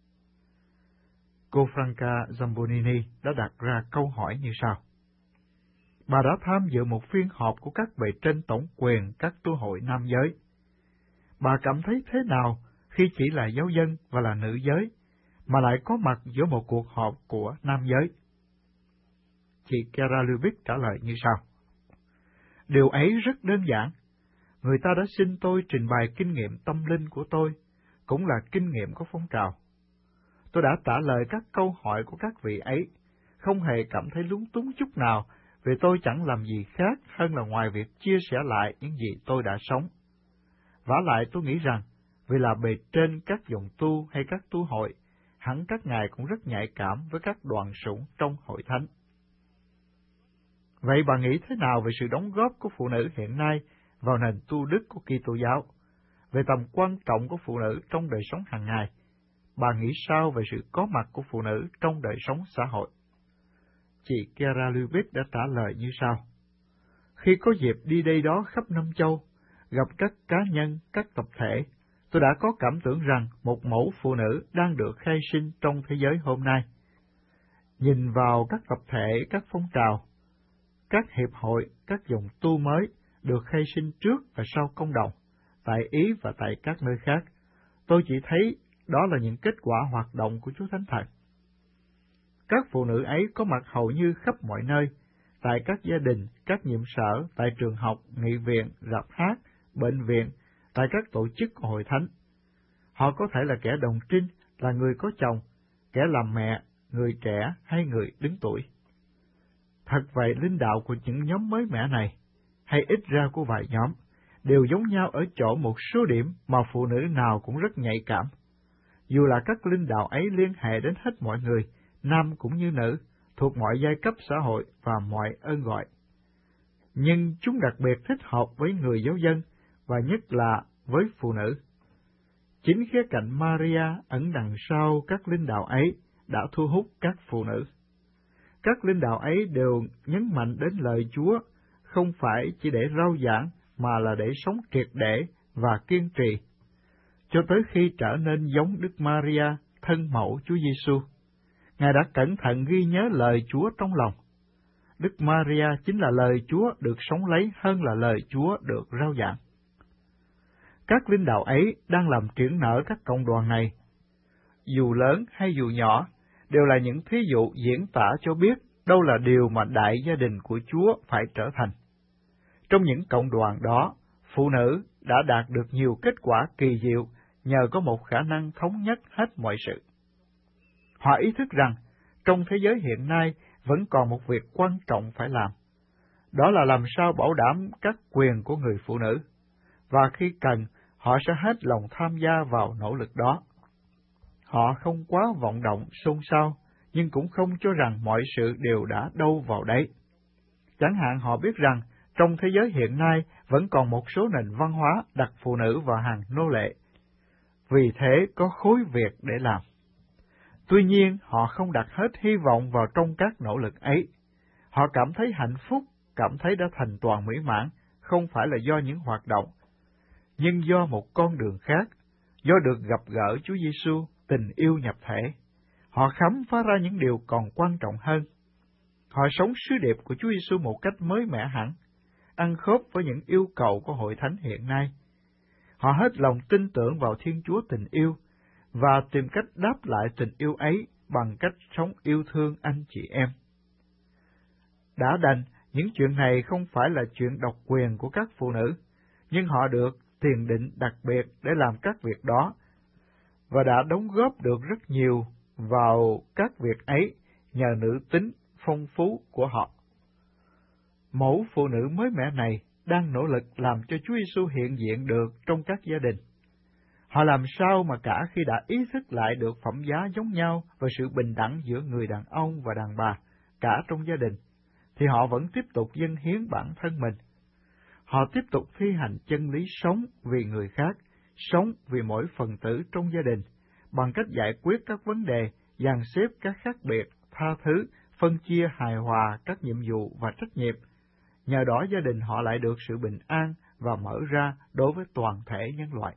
Cô Franca Zambonini đã đặt ra câu hỏi như sau. Bà đã tham dự một phiên họp của các bề trên tổng quyền các tu hội nam giới. Bà cảm thấy thế nào khi chỉ là giáo dân và là nữ giới, mà lại có mặt giữa một cuộc họp của nam giới? Chị Kara Lubich trả lời như sau. Điều ấy rất đơn giản. Người ta đã xin tôi trình bày kinh nghiệm tâm linh của tôi, cũng là kinh nghiệm của phong trào. Tôi đã trả lời các câu hỏi của các vị ấy, không hề cảm thấy lúng túng chút nào, vì tôi chẳng làm gì khác hơn là ngoài việc chia sẻ lại những gì tôi đã sống. Vả lại tôi nghĩ rằng, vì là bề trên các dòng tu hay các tu hội, hẳn các ngài cũng rất nhạy cảm với các đoàn sủng trong hội thánh. Vậy bà nghĩ thế nào về sự đóng góp của phụ nữ hiện nay vào nền tu đức của Kitô giáo, về tầm quan trọng của phụ nữ trong đời sống hàng ngày? Bà nghĩ sao về sự có mặt của phụ nữ trong đời sống xã hội? Chị Kara Lubich đã trả lời như sau. Khi có dịp đi đây đó khắp năm châu, gặp các cá nhân, các tập thể, tôi đã có cảm tưởng rằng một mẫu phụ nữ đang được khai sinh trong thế giới hôm nay. Nhìn vào các tập thể, các phong trào, các hiệp hội, các dòng tu mới được khai sinh trước và sau công đồng, tại Ý và tại các nơi khác, tôi chỉ thấy đó là những kết quả hoạt động của Chúa Thánh Thần. Các phụ nữ ấy có mặt hầu như khắp mọi nơi, tại các gia đình, các nhiệm sở, tại trường học, nghị viện, rạp hát, bệnh viện, tại các tổ chức của hội thánh. Họ có thể là kẻ đồng trinh, là người có chồng, kẻ làm mẹ, người trẻ hay người đứng tuổi. Thật vậy, linh đạo của những nhóm mới mẻ này, hay ít ra của vài nhóm, đều giống nhau ở chỗ một số điểm mà phụ nữ nào cũng rất nhạy cảm. Dù là các linh đạo ấy liên hệ đến hết mọi người, nam cũng như nữ, thuộc mọi giai cấp xã hội và mọi ơn gọi. Nhưng chúng đặc biệt thích hợp với người giáo dân, và nhất là với phụ nữ. Chính khía cạnh Maria ẩn đằng sau các linh đạo ấy đã thu hút các phụ nữ. Các linh đạo ấy đều nhấn mạnh đến lời Chúa, không phải chỉ để rao giảng, mà là để sống triệt để và kiên trì, cho tới khi trở nên giống Đức Maria, thân mẫu Chúa Giêsu. Ngài đã cẩn thận ghi nhớ lời Chúa trong lòng. Đức Maria chính là lời Chúa được sống lấy hơn là lời Chúa được rao giảng. Các linh đạo ấy đang làm triển nở các cộng đoàn này, dù lớn hay dù nhỏ, đều là những thí dụ diễn tả cho biết đâu là điều mà đại gia đình của Chúa phải trở thành. Trong những cộng đoàn đó, phụ nữ đã đạt được nhiều kết quả kỳ diệu nhờ có một khả năng thống nhất hết mọi sự. Họ ý thức rằng, trong thế giới hiện nay vẫn còn một việc quan trọng phải làm. Đó là làm sao bảo đảm các quyền của người phụ nữ, và khi cần, họ sẽ hết lòng tham gia vào nỗ lực đó. Họ không quá vọng động, xôn xao, nhưng cũng không cho rằng mọi sự đều đã đâu vào đấy. Chẳng hạn họ biết rằng, trong thế giới hiện nay vẫn còn một số nền văn hóa đặt phụ nữ vào hàng nô lệ. Vì thế có khối việc để làm. Tuy nhiên, họ không đặt hết hy vọng vào trong các nỗ lực ấy. Họ cảm thấy hạnh phúc, cảm thấy đã thành toàn mỹ mãn, không phải là do những hoạt động, nhưng do một con đường khác, do được gặp gỡ Chúa Giêsu, tình yêu nhập thể. Họ khám phá ra những điều còn quan trọng hơn. Họ sống sứ điệp của Chúa Giêsu một cách mới mẻ hẳn, ăn khớp với những yêu cầu của hội thánh hiện nay. Họ hết lòng tin tưởng vào Thiên Chúa tình yêu, và tìm cách đáp lại tình yêu ấy bằng cách sống yêu thương anh chị em. Đã đành, những chuyện này không phải là chuyện độc quyền của các phụ nữ, nhưng họ được tiền định đặc biệt để làm các việc đó, và đã đóng góp được rất nhiều vào các việc ấy nhờ nữ tính phong phú của họ. Mẫu phụ nữ mới mẻ này đang nỗ lực làm cho Chúa Giêsu hiện diện được trong các gia đình. Họ làm sao mà cả khi đã ý thức lại được phẩm giá giống nhau và sự bình đẳng giữa người đàn ông và đàn bà, cả trong gia đình, thì họ vẫn tiếp tục dâng hiến bản thân mình. Họ tiếp tục thi hành chân lý sống vì người khác, sống vì mỗi phần tử trong gia đình, bằng cách giải quyết các vấn đề, dàn xếp các khác biệt, tha thứ, phân chia hài hòa các nhiệm vụ và trách nhiệm. Nhờ đó gia đình họ lại được sự bình an và mở ra đối với toàn thể nhân loại.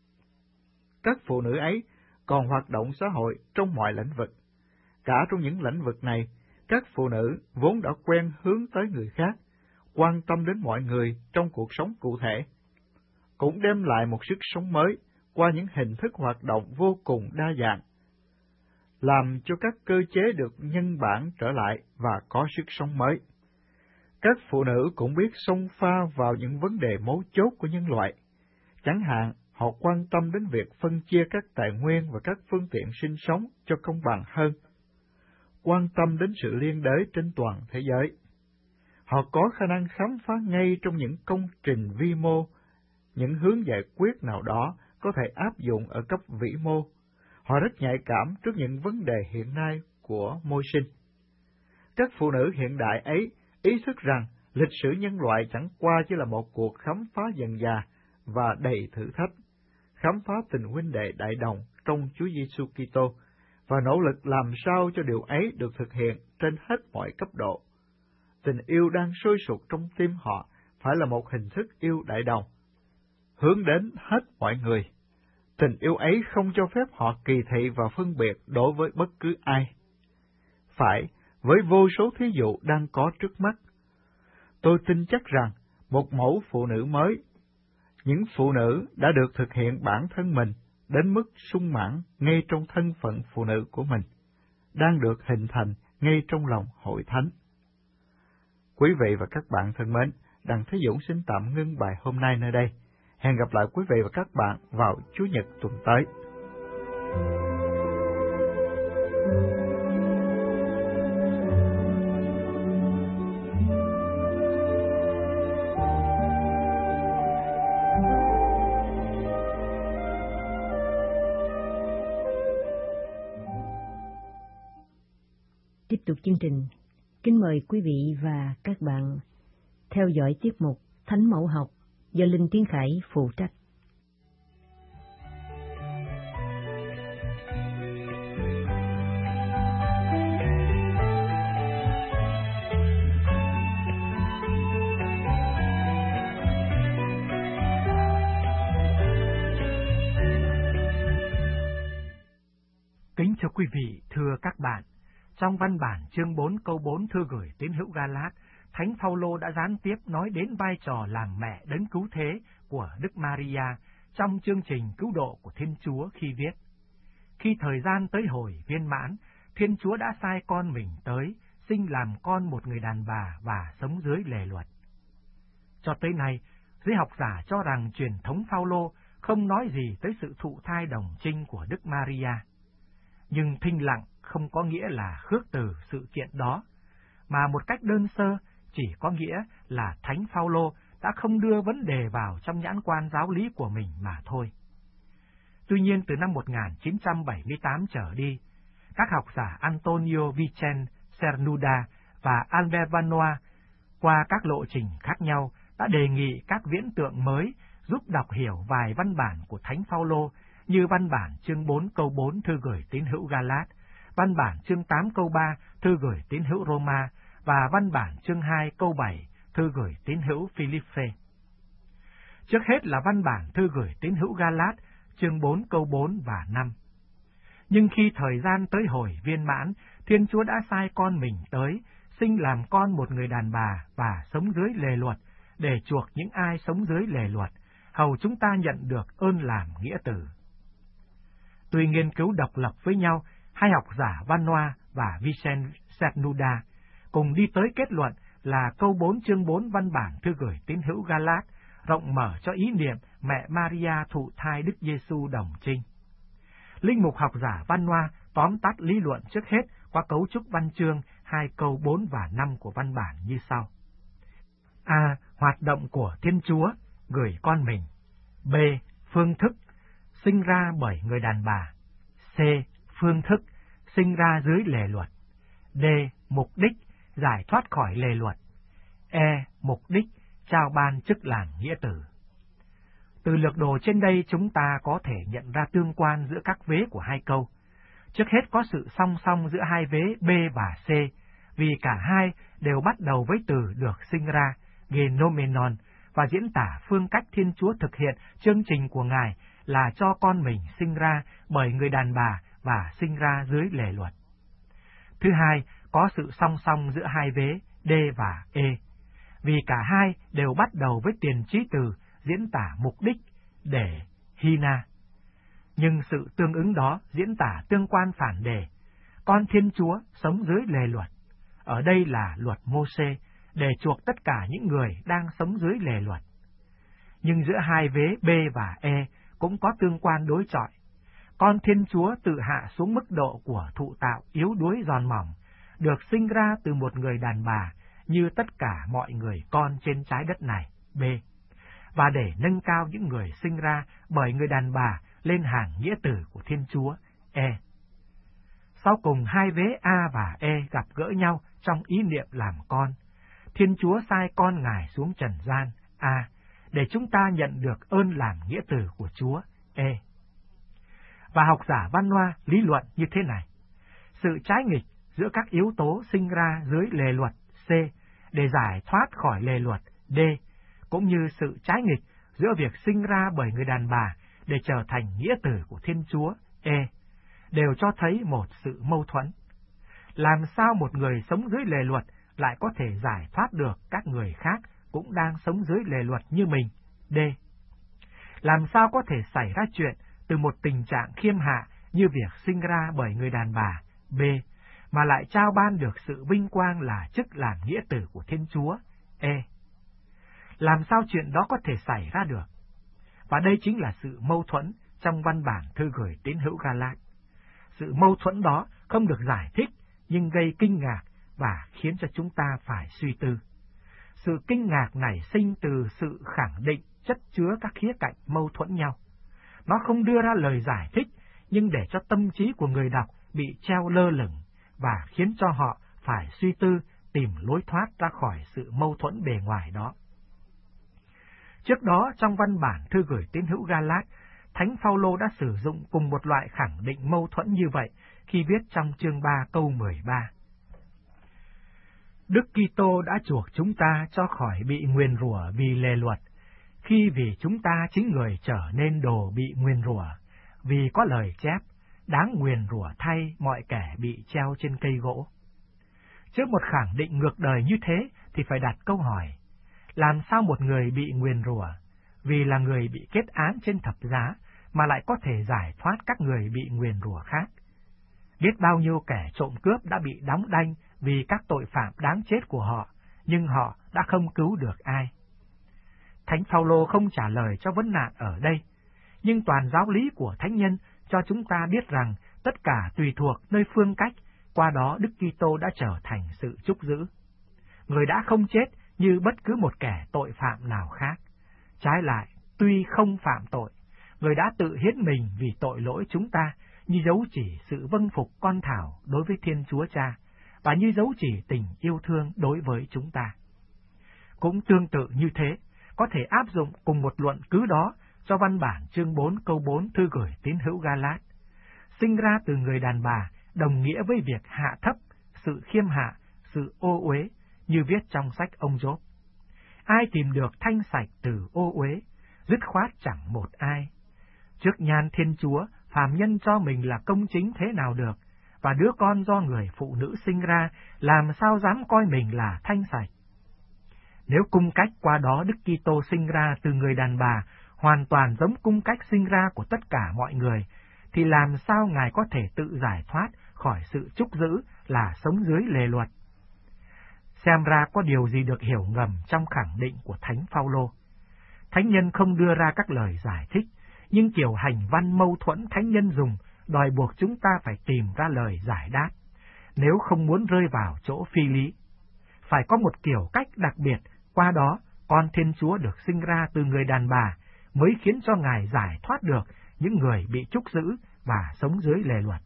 Các phụ nữ ấy còn hoạt động xã hội trong mọi lĩnh vực. Cả trong những lĩnh vực này, các phụ nữ vốn đã quen hướng tới người khác, quan tâm đến mọi người trong cuộc sống cụ thể, cũng đem lại một sức sống mới qua những hình thức hoạt động vô cùng đa dạng. làm cho các cơ chế được nhân bản trở lại và có sức sống mới. Các phụ nữ cũng biết xông pha vào những vấn đề mấu chốt của nhân loại. Chẳng hạn, họ quan tâm đến việc phân chia các tài nguyên và các phương tiện sinh sống cho công bằng hơn, quan tâm đến sự liên đới trên toàn thế giới. Họ có khả năng khám phá ngay trong những công trình vi mô, những hướng giải quyết nào đó có thể áp dụng ở cấp vĩ mô. Họ rất nhạy cảm trước những vấn đề hiện nay của môi sinh. Các phụ nữ hiện đại ấy ý thức rằng lịch sử nhân loại chẳng qua chỉ là một cuộc khám phá dần dà và đầy thử thách, khám phá tình huynh đệ đại đồng trong Chúa Giêsu Kitô và nỗ lực làm sao cho điều ấy được thực hiện trên hết mọi cấp độ. Tình yêu đang sôi sục trong tim họ phải là một hình thức yêu đại đồng, hướng đến hết mọi người. Tình yêu ấy không cho phép họ kỳ thị và phân biệt đối với bất cứ ai. Phải, với vô số thí dụ đang có trước mắt, tôi tin chắc rằng một mẫu phụ nữ mới, những phụ nữ đã được thực hiện bản thân mình đến mức sung mãn ngay trong thân phận phụ nữ của mình, đang được hình thành ngay trong lòng hội thánh. Quý vị và các bạn thân mến, Đặng Thế Dũng xin tạm ngưng bài hôm nay nơi đây. Hẹn gặp lại quý vị và các bạn vào Chủ nhật tuần tới. Tiếp tục chương trình, kính mời quý vị và các bạn theo dõi tiết mục Thánh Mẫu Học do Linh Tiến Khải phụ trách. Kính thưa quý vị, thưa các bạn, trong văn bản chương bốn câu bốn thư gửi tín hữu Ga-lát, Thánh Phaolô đã gián tiếp nói đến vai trò làm mẹ đấng cứu thế của Đức Maria trong chương trình cứu độ của Thiên Chúa khi viết: Khi thời gian tới hồi viên mãn, Thiên Chúa đã sai con mình tới, sinh làm con một người đàn bà và sống dưới lề luật. Cho tới nay, giới học giả cho rằng truyền thống Phaolô không nói gì tới sự thụ thai đồng trinh của Đức Maria. Nhưng thinh lặng không có nghĩa là khước từ sự kiện đó, mà một cách đơn sơ chỉ có nghĩa là Thánh Phaolô đã không đưa vấn đề vào trong nhãn quan giáo lý của mình mà thôi. Tuy nhiên, từ năm một nghìn chín trăm bảy mươi tám trở đi, các học giả Antonio Vicente Cernuda và Albert Vanois qua các lộ trình khác nhau đã đề nghị các viễn tượng mới giúp đọc hiểu vài văn bản của Thánh Phaolô như văn bản chương bốn câu bốn thư gửi tín hữu Ga-lát, văn bản chương tám câu ba thư gửi tín hữu Roma và văn bản chương hai câu bảy thư gửi tín hữu Philippe. Trước hết là văn bản thư gửi tín hữu Ga-lát chương bốn câu bốn và năm. Nhưng khi thời gian tới hồi viên mãn, Thiên Chúa đã sai con mình tới, sinh làm con một người đàn bà và sống dưới lề luật, để chuộc những ai sống dưới lề luật, hầu chúng ta nhận được ơn làm nghĩa tử. Tuy nghiên cứu độc lập với nhau, hai học giả Vanois và Vicente Cernuda cùng đi tới kết luận là câu bốn chương bốn văn bản thư gửi tín hữu Ga-lát rộng mở cho ý niệm mẹ Maria thụ thai Đức Giêsu đồng trinh. Linh mục học giả Vanois tóm tắt lý luận trước hết qua cấu trúc văn chương hai câu bốn và năm của văn bản như sau: A. Hoạt động của Thiên Chúa gửi con mình. B. Phương thức sinh ra bởi người đàn bà. C. Phương thức sinh ra dưới lề luật. D. Mục đích giải thoát khỏi lề luật. E. Mục đích trao ban chức làm nghĩa tử. Từ lược đồ trên đây chúng ta có thể nhận ra tương quan giữa các vế của hai câu. Trước hết có sự song song giữa hai vế B và C, vì cả hai đều bắt đầu với từ được sinh ra, genomenon, và diễn tả phương cách Thiên Chúa thực hiện chương trình của Ngài là cho con mình sinh ra bởi người đàn bà và sinh ra dưới lề luật. Thứ hai, có sự song song giữa hai vế D và E, vì cả hai đều bắt đầu với tiền trí từ diễn tả mục đích để Hina. Nhưng sự tương ứng đó diễn tả tương quan phản đề, con Thiên Chúa sống dưới lề luật. Ở đây là luật Mô-sê, để chuộc tất cả những người đang sống dưới lề luật. Nhưng giữa hai vế B và E cũng có tương quan đối chọi. Con Thiên Chúa tự hạ xuống mức độ của thụ tạo yếu đuối giòn mỏng, được sinh ra từ một người đàn bà như tất cả mọi người con trên trái đất này, B, và để nâng cao những người sinh ra bởi người đàn bà lên hàng nghĩa tử của Thiên Chúa, E. Sau cùng hai vế A và E gặp gỡ nhau trong ý niệm làm con. Thiên Chúa sai con Ngài xuống trần gian, A, để chúng ta nhận được ơn làm nghĩa tử của Chúa, E. Và học giả Văn Hoa lý luận như thế này: sự trái nghịch giữa các yếu tố sinh ra dưới lề luật, C, để giải thoát khỏi lề luật, D, cũng như sự trái nghịch giữa việc sinh ra bởi người đàn bà để trở thành nghĩa tử của Thiên Chúa, E, đều cho thấy một sự mâu thuẫn. Làm sao một người sống dưới lề luật lại có thể giải thoát được các người khác cũng đang sống dưới lề luật như mình, D? Làm sao có thể xảy ra chuyện từ một tình trạng khiêm hạ như việc sinh ra bởi người đàn bà, B, mà lại trao ban được sự vinh quang là chức làm nghĩa tử của Thiên Chúa, E? Làm sao chuyện đó có thể xảy ra được? Và đây chính là sự mâu thuẫn trong văn bản thư gửi tín hữu Ga-lát. Sự mâu thuẫn đó không được giải thích, nhưng gây kinh ngạc và khiến cho chúng ta phải suy tư. Sự kinh ngạc nảy sinh từ sự khẳng định chất chứa các khía cạnh mâu thuẫn nhau. Nó không đưa ra lời giải thích, nhưng để cho tâm trí của người đọc bị treo lơ lửng và khiến cho họ phải suy tư, tìm lối thoát ra khỏi sự mâu thuẫn bề ngoài đó. Trước đó, trong văn bản thư gửi tín hữu Ga-lát, Thánh Phaolô đã sử dụng cùng một loại khẳng định mâu thuẫn như vậy khi viết trong chương ba câu mười ba. Đức Kitô đã chuộc chúng ta cho khỏi bị nguyền rủa vì lề luật, khi vì chúng ta chính người trở nên đồ bị nguyền rủa, vì có lời chép, đáng nguyền rủa thay mọi kẻ bị treo trên cây gỗ. Trước một khẳng định ngược đời như thế thì phải đặt câu hỏi, làm sao một người bị nguyền rủa vì là người bị kết án trên thập giá mà lại có thể giải thoát các người bị nguyền rủa khác? Biết bao nhiêu kẻ trộm cướp đã bị đóng đanh vì các tội phạm đáng chết của họ, nhưng họ đã không cứu được ai. Thánh Phaolô không trả lời cho vấn nạn ở đây, nhưng toàn giáo lý của thánh nhân cho chúng ta biết rằng tất cả tùy thuộc nơi phương cách, qua đó Đức Kitô đã trở thành sự trúc giữ. Người đã không chết như bất cứ một kẻ tội phạm nào khác. Trái lại, tuy không phạm tội, người đã tự hiến mình vì tội lỗi chúng ta, như dấu chỉ sự vâng phục con thảo đối với Thiên Chúa Cha, và như dấu chỉ tình yêu thương đối với chúng ta. Cũng tương tự như thế, có thể áp dụng cùng một luận cứ đó cho văn bản chương bốn câu bốn thư gửi tín hữu Ga-lát. Sinh ra từ người đàn bà đồng nghĩa với việc hạ thấp, sự khiêm hạ, sự ô uế, như viết trong sách ông Gióp. Ai tìm được thanh sạch từ ô uế, dứt khoát chẳng một ai. Trước nhan Thiên Chúa, phàm nhân cho mình là công chính thế nào được, và đứa con do người phụ nữ sinh ra, làm sao dám coi mình là thanh sạch? Nếu cung cách qua đó Đức Kitô sinh ra từ người đàn bà, hoàn toàn giống cung cách sinh ra của tất cả mọi người, thì làm sao Ngài có thể tự giải thoát khỏi sự trúc giữ là sống dưới lề luật? Xem ra có điều gì được hiểu ngầm trong khẳng định của Thánh Phaolô. Thánh nhân không đưa ra các lời giải thích, nhưng kiểu hành văn mâu thuẫn thánh nhân dùng đòi buộc chúng ta phải tìm ra lời giải đáp, nếu không muốn rơi vào chỗ phi lý. Phải có một kiểu cách đặc biệt, qua đó con Thiên Chúa được sinh ra từ người đàn bà mới khiến cho Ngài giải thoát được những người bị trúc giữ và sống dưới lề luật.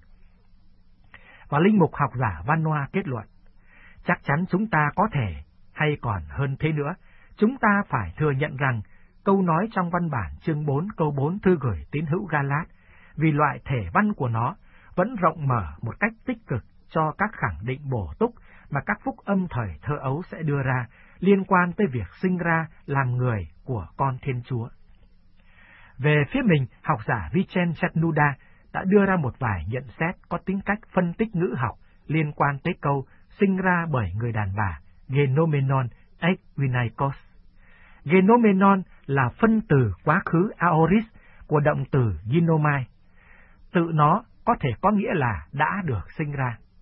Và linh mục học giả Văn Hoa kết luận, chắc chắn chúng ta có thể, hay còn hơn thế nữa, chúng ta phải thừa nhận rằng câu nói trong văn bản chương bốn câu bốn thư gửi tín hữu Ga-lát, vì loại thể văn của nó vẫn rộng mở một cách tích cực cho các khẳng định bổ túc mà các phúc âm thời thơ ấu sẽ đưa ra liên quan tới việc sinh ra làm người của con Thiên Chúa. Về phía mình, học giả Vincenzo Nuda đã đưa ra một vài nhận xét có tính cách phân tích ngữ học liên quan tới câu sinh ra bởi người đàn bà, genomenon ex vinaikos. Genomenon là phân từ quá khứ aoris của động từ ginomai. Tự nó có thể có nghĩa là đã được sinh ra.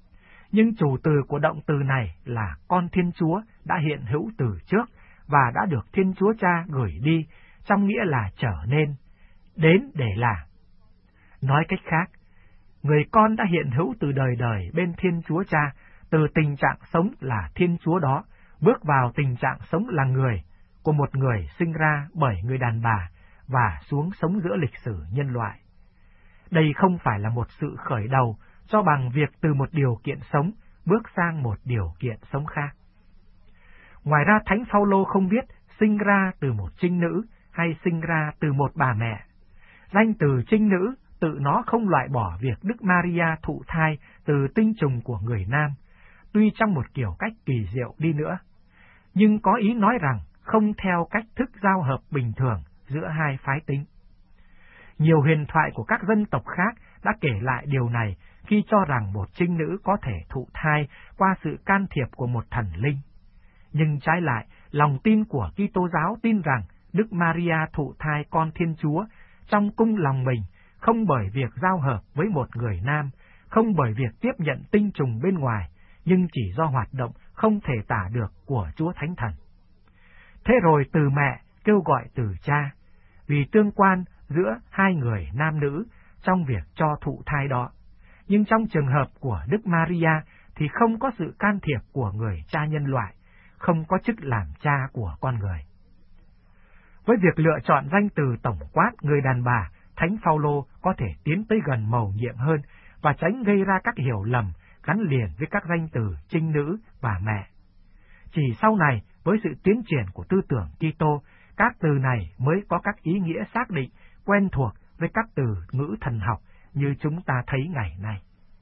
nhưng chủ từ của động từ này là con Thiên Chúa đã hiện hữu từ trước và đã được Thiên Chúa Cha gửi đi, trong nghĩa là trở nên, đến để làm. Nói cách khác, người con đã hiện hữu từ đời đời bên Thiên Chúa Cha, từ tình trạng sống là Thiên Chúa đó, bước vào tình trạng sống là người, của một người sinh ra bởi người đàn bà và xuống sống giữa lịch sử nhân loại. Đây không phải là một sự khởi đầu cho bằng việc từ một điều kiện sống bước sang một điều kiện sống khác. Ngoài ra, Thánh Phaolô không biết sinh ra từ một trinh nữ hay sinh ra từ một bà mẹ. Danh từ trinh nữ tự nó không loại bỏ việc Đức Maria thụ thai từ tinh trùng của người nam, tuy trong một kiểu cách kỳ diệu đi nữa, nhưng có ý nói rằng không theo cách thức giao hợp bình thường giữa hai phái tính. Nhiều huyền thoại của các dân tộc khác đã kể lại điều này khi cho rằng một trinh nữ có thể thụ thai qua sự can thiệp của một thần linh. Nhưng trái lại, lòng tin của Kitô giáo tin rằng Đức Maria thụ thai con Thiên Chúa trong cung lòng mình, không bởi việc giao hợp với một người nam, không bởi việc tiếp nhận tinh trùng bên ngoài, nhưng chỉ do hoạt động không thể tả được của Chúa Thánh Thần. Thế rồi từ mẹ kêu gọi từ cha, vì tương quan giữa hai người nam nữ trong việc cho thụ thai đó. Nhưng trong trường hợp của Đức Maria thì không có sự can thiệp của người cha nhân loại, không có chức làm cha của con người. Với việc lựa chọn danh từ tổng quát người đàn bà, Thánh Phaolô có thể tiến tới gần mầu nhiệm hơn và tránh gây ra các hiểu lầm gắn liền với các danh từ trinh nữ và mẹ. Chỉ sau này, với sự tiến triển của tư tưởng Kitô, các từ này mới có các ý nghĩa xác định, quen thuộc với các từ ngữ thần học như chúng ta thấy ngày nay.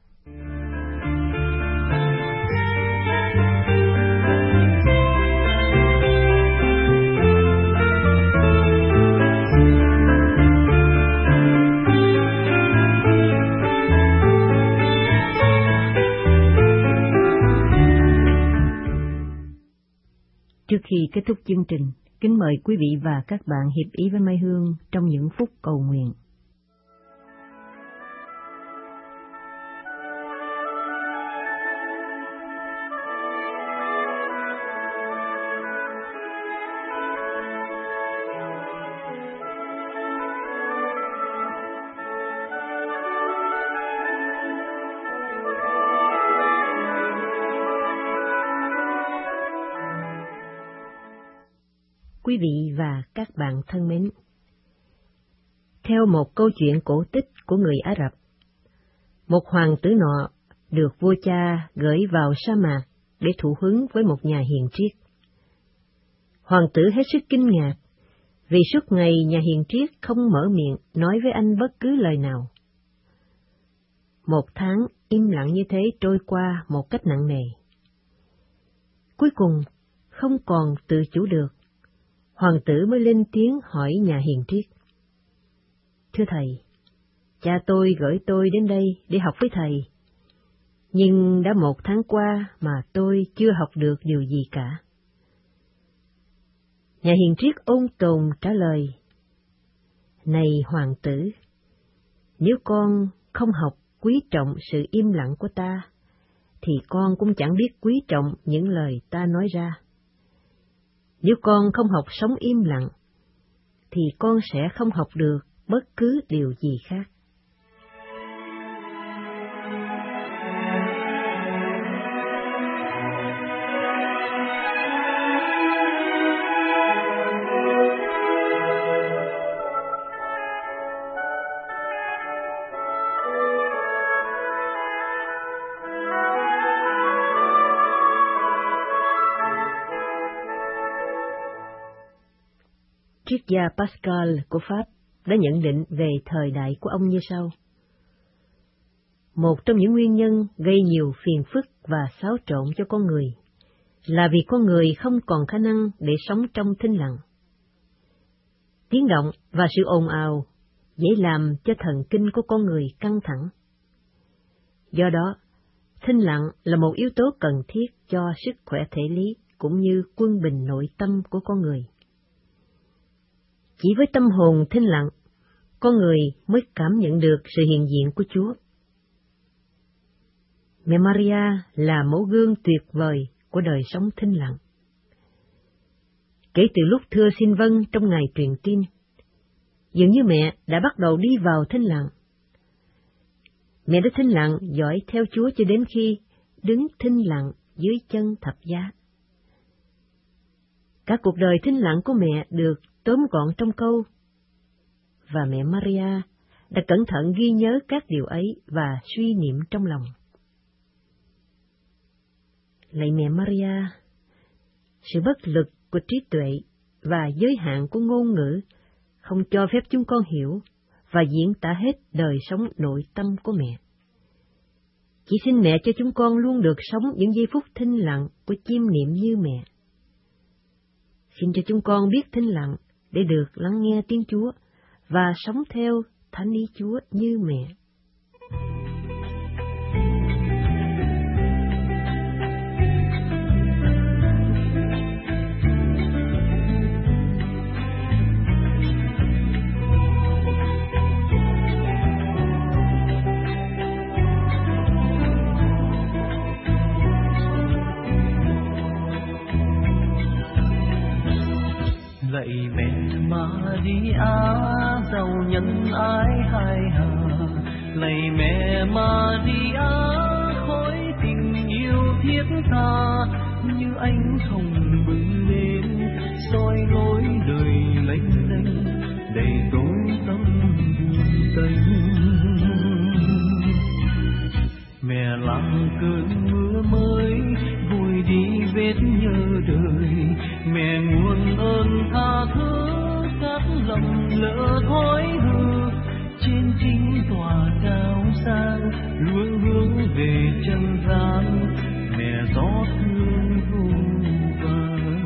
Trước khi kết thúc chương trình, kính mời quý vị và các bạn hiệp ý với Mai Hương trong những phút cầu nguyện. Quý vị và các bạn thân mến, theo một câu chuyện cổ tích của người Ả Rập, một hoàng tử nọ được vua cha gửi vào sa mạc để thụ huấn với một nhà hiền triết. Hoàng tử hết sức kinh ngạc, vì suốt ngày nhà hiền triết không mở miệng nói với anh bất cứ lời nào. Một tháng im lặng như thế trôi qua một cách nặng nề. Cuối cùng, không còn tự chủ được, hoàng tử mới lên tiếng hỏi nhà hiền triết. Thưa thầy, cha tôi gửi tôi đến đây để học với thầy, nhưng đã một tháng qua mà tôi chưa học được điều gì cả. Nhà hiền triết ôn tồn trả lời, này hoàng tử, nếu con không học quý trọng sự im lặng của ta, thì con cũng chẳng biết quý trọng những lời ta nói ra. Nếu con không học sống im lặng, thì con sẽ không học được bất cứ điều gì khác. Triết gia Pascal của Pháp đã nhận định về thời đại của ông như sau. Một trong những nguyên nhân gây nhiều phiền phức và xáo trộn cho con người là vì con người không còn khả năng để sống trong thinh lặng. Tiếng động và sự ồn ào dễ làm cho thần kinh của con người căng thẳng. Do đó, thinh lặng là một yếu tố cần thiết cho sức khỏe thể lý cũng như quân bình nội tâm của con người. Chỉ với tâm hồn thinh lặng, con người mới cảm nhận được sự hiện diện của Chúa. Mẹ Maria là mẫu gương tuyệt vời của đời sống thinh lặng. Kể từ lúc thưa xin vâng trong ngày truyền tin, dường như mẹ đã bắt đầu đi vào thinh lặng. Mẹ đã thinh lặng dõi theo Chúa cho đến khi đứng thinh lặng dưới chân thập giá. Cả cuộc đời thinh lặng của mẹ được tóm gọn trong câu, và mẹ Maria đã cẩn thận ghi nhớ các điều ấy và suy niệm trong lòng. Lạy mẹ Maria, sự bất lực của trí tuệ và giới hạn của ngôn ngữ không cho phép chúng con hiểu và diễn tả hết đời sống nội tâm của mẹ. Chỉ xin mẹ cho chúng con luôn được sống những giây phút thinh lặng của chiêm niệm như mẹ. Xin cho chúng con biết thinh lặng để được lắng nghe tiếng Chúa và sống theo thánh ý Chúa như mẹ. Lạy mẹ Maria giàu nhân ái hai hà, lạy mẹ Maria khối tình yêu thiết tha, như ánh hồng bừng lên soi lối đời lênh đênh đầy tối tâm buồn tênh. Mẹ lặng cơn mưa mới vùi đi vết nhớ đời, mẹ nguồn ơn tha thứ các lầm lỡ thói hư, trên chính tòa cao sang luôn hướng về chân gian, mẹ gió thương vô vàn.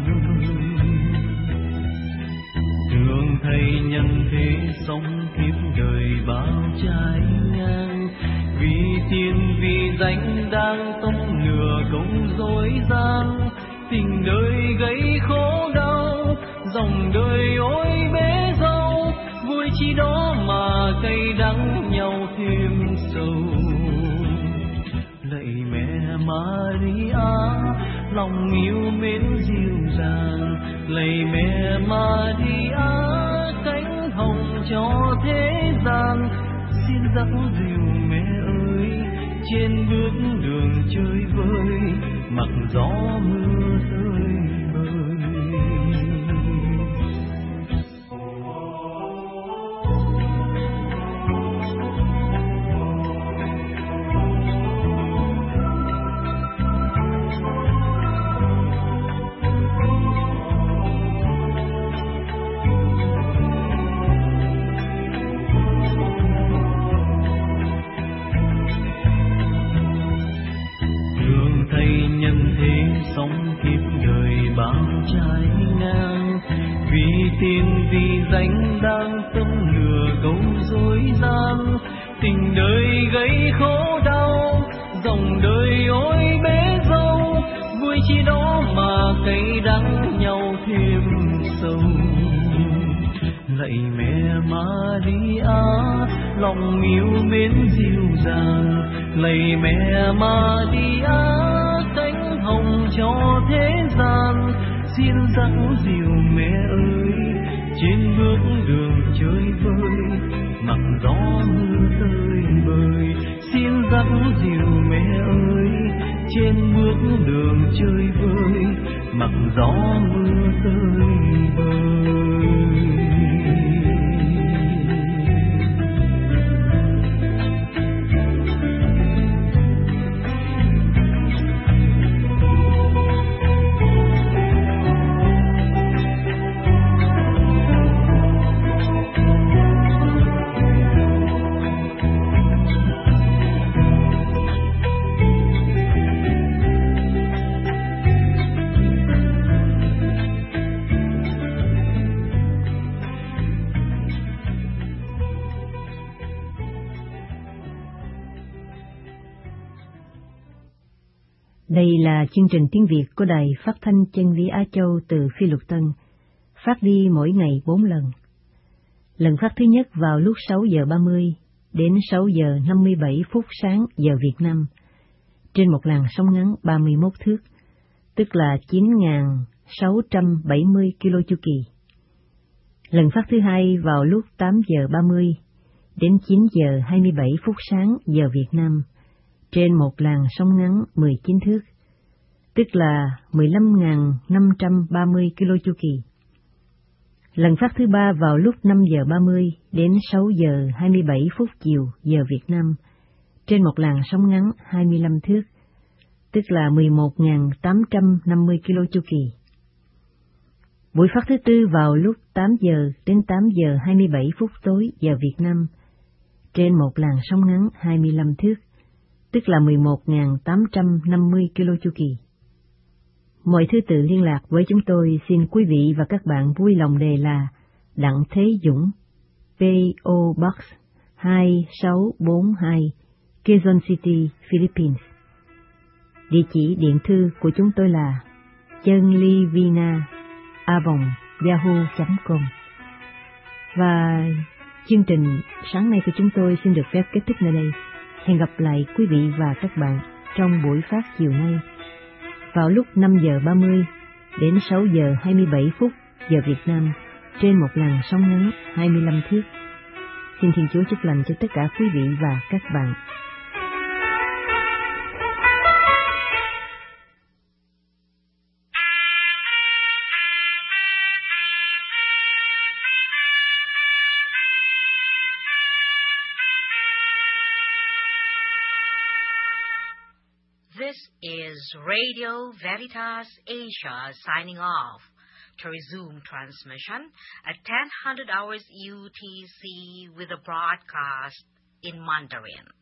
Thương thầy nhân thế sống kiếp đời bao trái ngang, vì tiền vì danh đang tông lừa công dối gian, tình đời gây khổ đau, dòng đời ôi bế dâu, vui chi đó mà cay đắng nhau thêm sâu. Lạy mẹ Maria lòng yêu mến dịu dàng, lạy mẹ Maria cánh hồng cho thế gian, xin dắt dìu mẹ ơi trên bước đường chơi vơi, mặc gió mưa rơi bời. Sống kiếp đời bao trái ngang, vì tiền vì danh đang tâm lừa câu dối gian, tình đời gây khổ đau, dòng đời ôi bế dâu, vui chi đó mà cay đắng nhau thêm sâu. Lạy mẹ Maria lòng yêu mến dịu dàng, lạy mẹ Maria cánh hồng cho thế gian, xin dắt dìu mẹ ơi trên bước đường chơi vơi, mặc gió mưa tơi bời. Xin dắt dìu mẹ ơi trên bước đường chơi vơi, mặc gió mưa tơi bời. Đây là chương trình tiếng Việt của Đài Phát thanh Chân lý Á Châu từ Phi Luật Tân, phát đi mỗi ngày bốn lần. Lần phát thứ nhất vào lúc sáu giờ ba mươi đến sáu giờ năm mươi bảy phút sáng giờ Việt Nam, trên một làn sóng ngắn ba mươi mốt thước, tức là chín nghìn sáu trăm bảy mươi ki lô chu kỳ. Lần phát thứ hai vào lúc tám giờ ba mươi đến chín giờ hai mươi bảy phút sáng giờ Việt Nam, trên một làn sóng ngắn mười chín thước, tức là mười lăm nghìn năm trăm ba mươi ki lô chu kỳ. Lần phát thứ ba vào lúc năm giờ ba mươi đến sáu giờ hai mươi bảy phút chiều giờ Việt Nam, trên một làn sóng ngắn hai mươi lăm thước, tức là mười một nghìn tám trăm năm mươi ki lô chu kỳ. Buổi phát thứ tư vào lúc tám giờ đến tám giờ hai mươi bảy phút tối giờ Việt Nam, trên một làn sóng ngắn hai mươi lăm thước, tức là mười một nghìn tám trăm năm mươi ki lô chu kỳ. Mọi thứ tự liên lạc với chúng tôi xin quý vị và các bạn vui lòng đề là Đặng Thế Dũng, pê o Box hai sáu bốn hai, Quezon City, Philippines. Địa chỉ điện thư của chúng tôi là chernlivina a vòng yahoo chấm com. Và chương trình sáng nay của chúng tôi xin được phép kết thúc nơi đây. Hẹn gặp lại quý vị và các bạn trong buổi phát chiều nay vào lúc năm giờ ba mươi đến sáu giờ hai mươi bảy phút giờ Việt Nam, trên một làn sóng ngắn hai mươi lăm thước. Xin Thiên Chúa chúc lành cho tất cả quý vị và các bạn. This is Radio Veritas Asia signing off. To resume transmission at ten hundred hours U T C with a broadcast in Mandarin.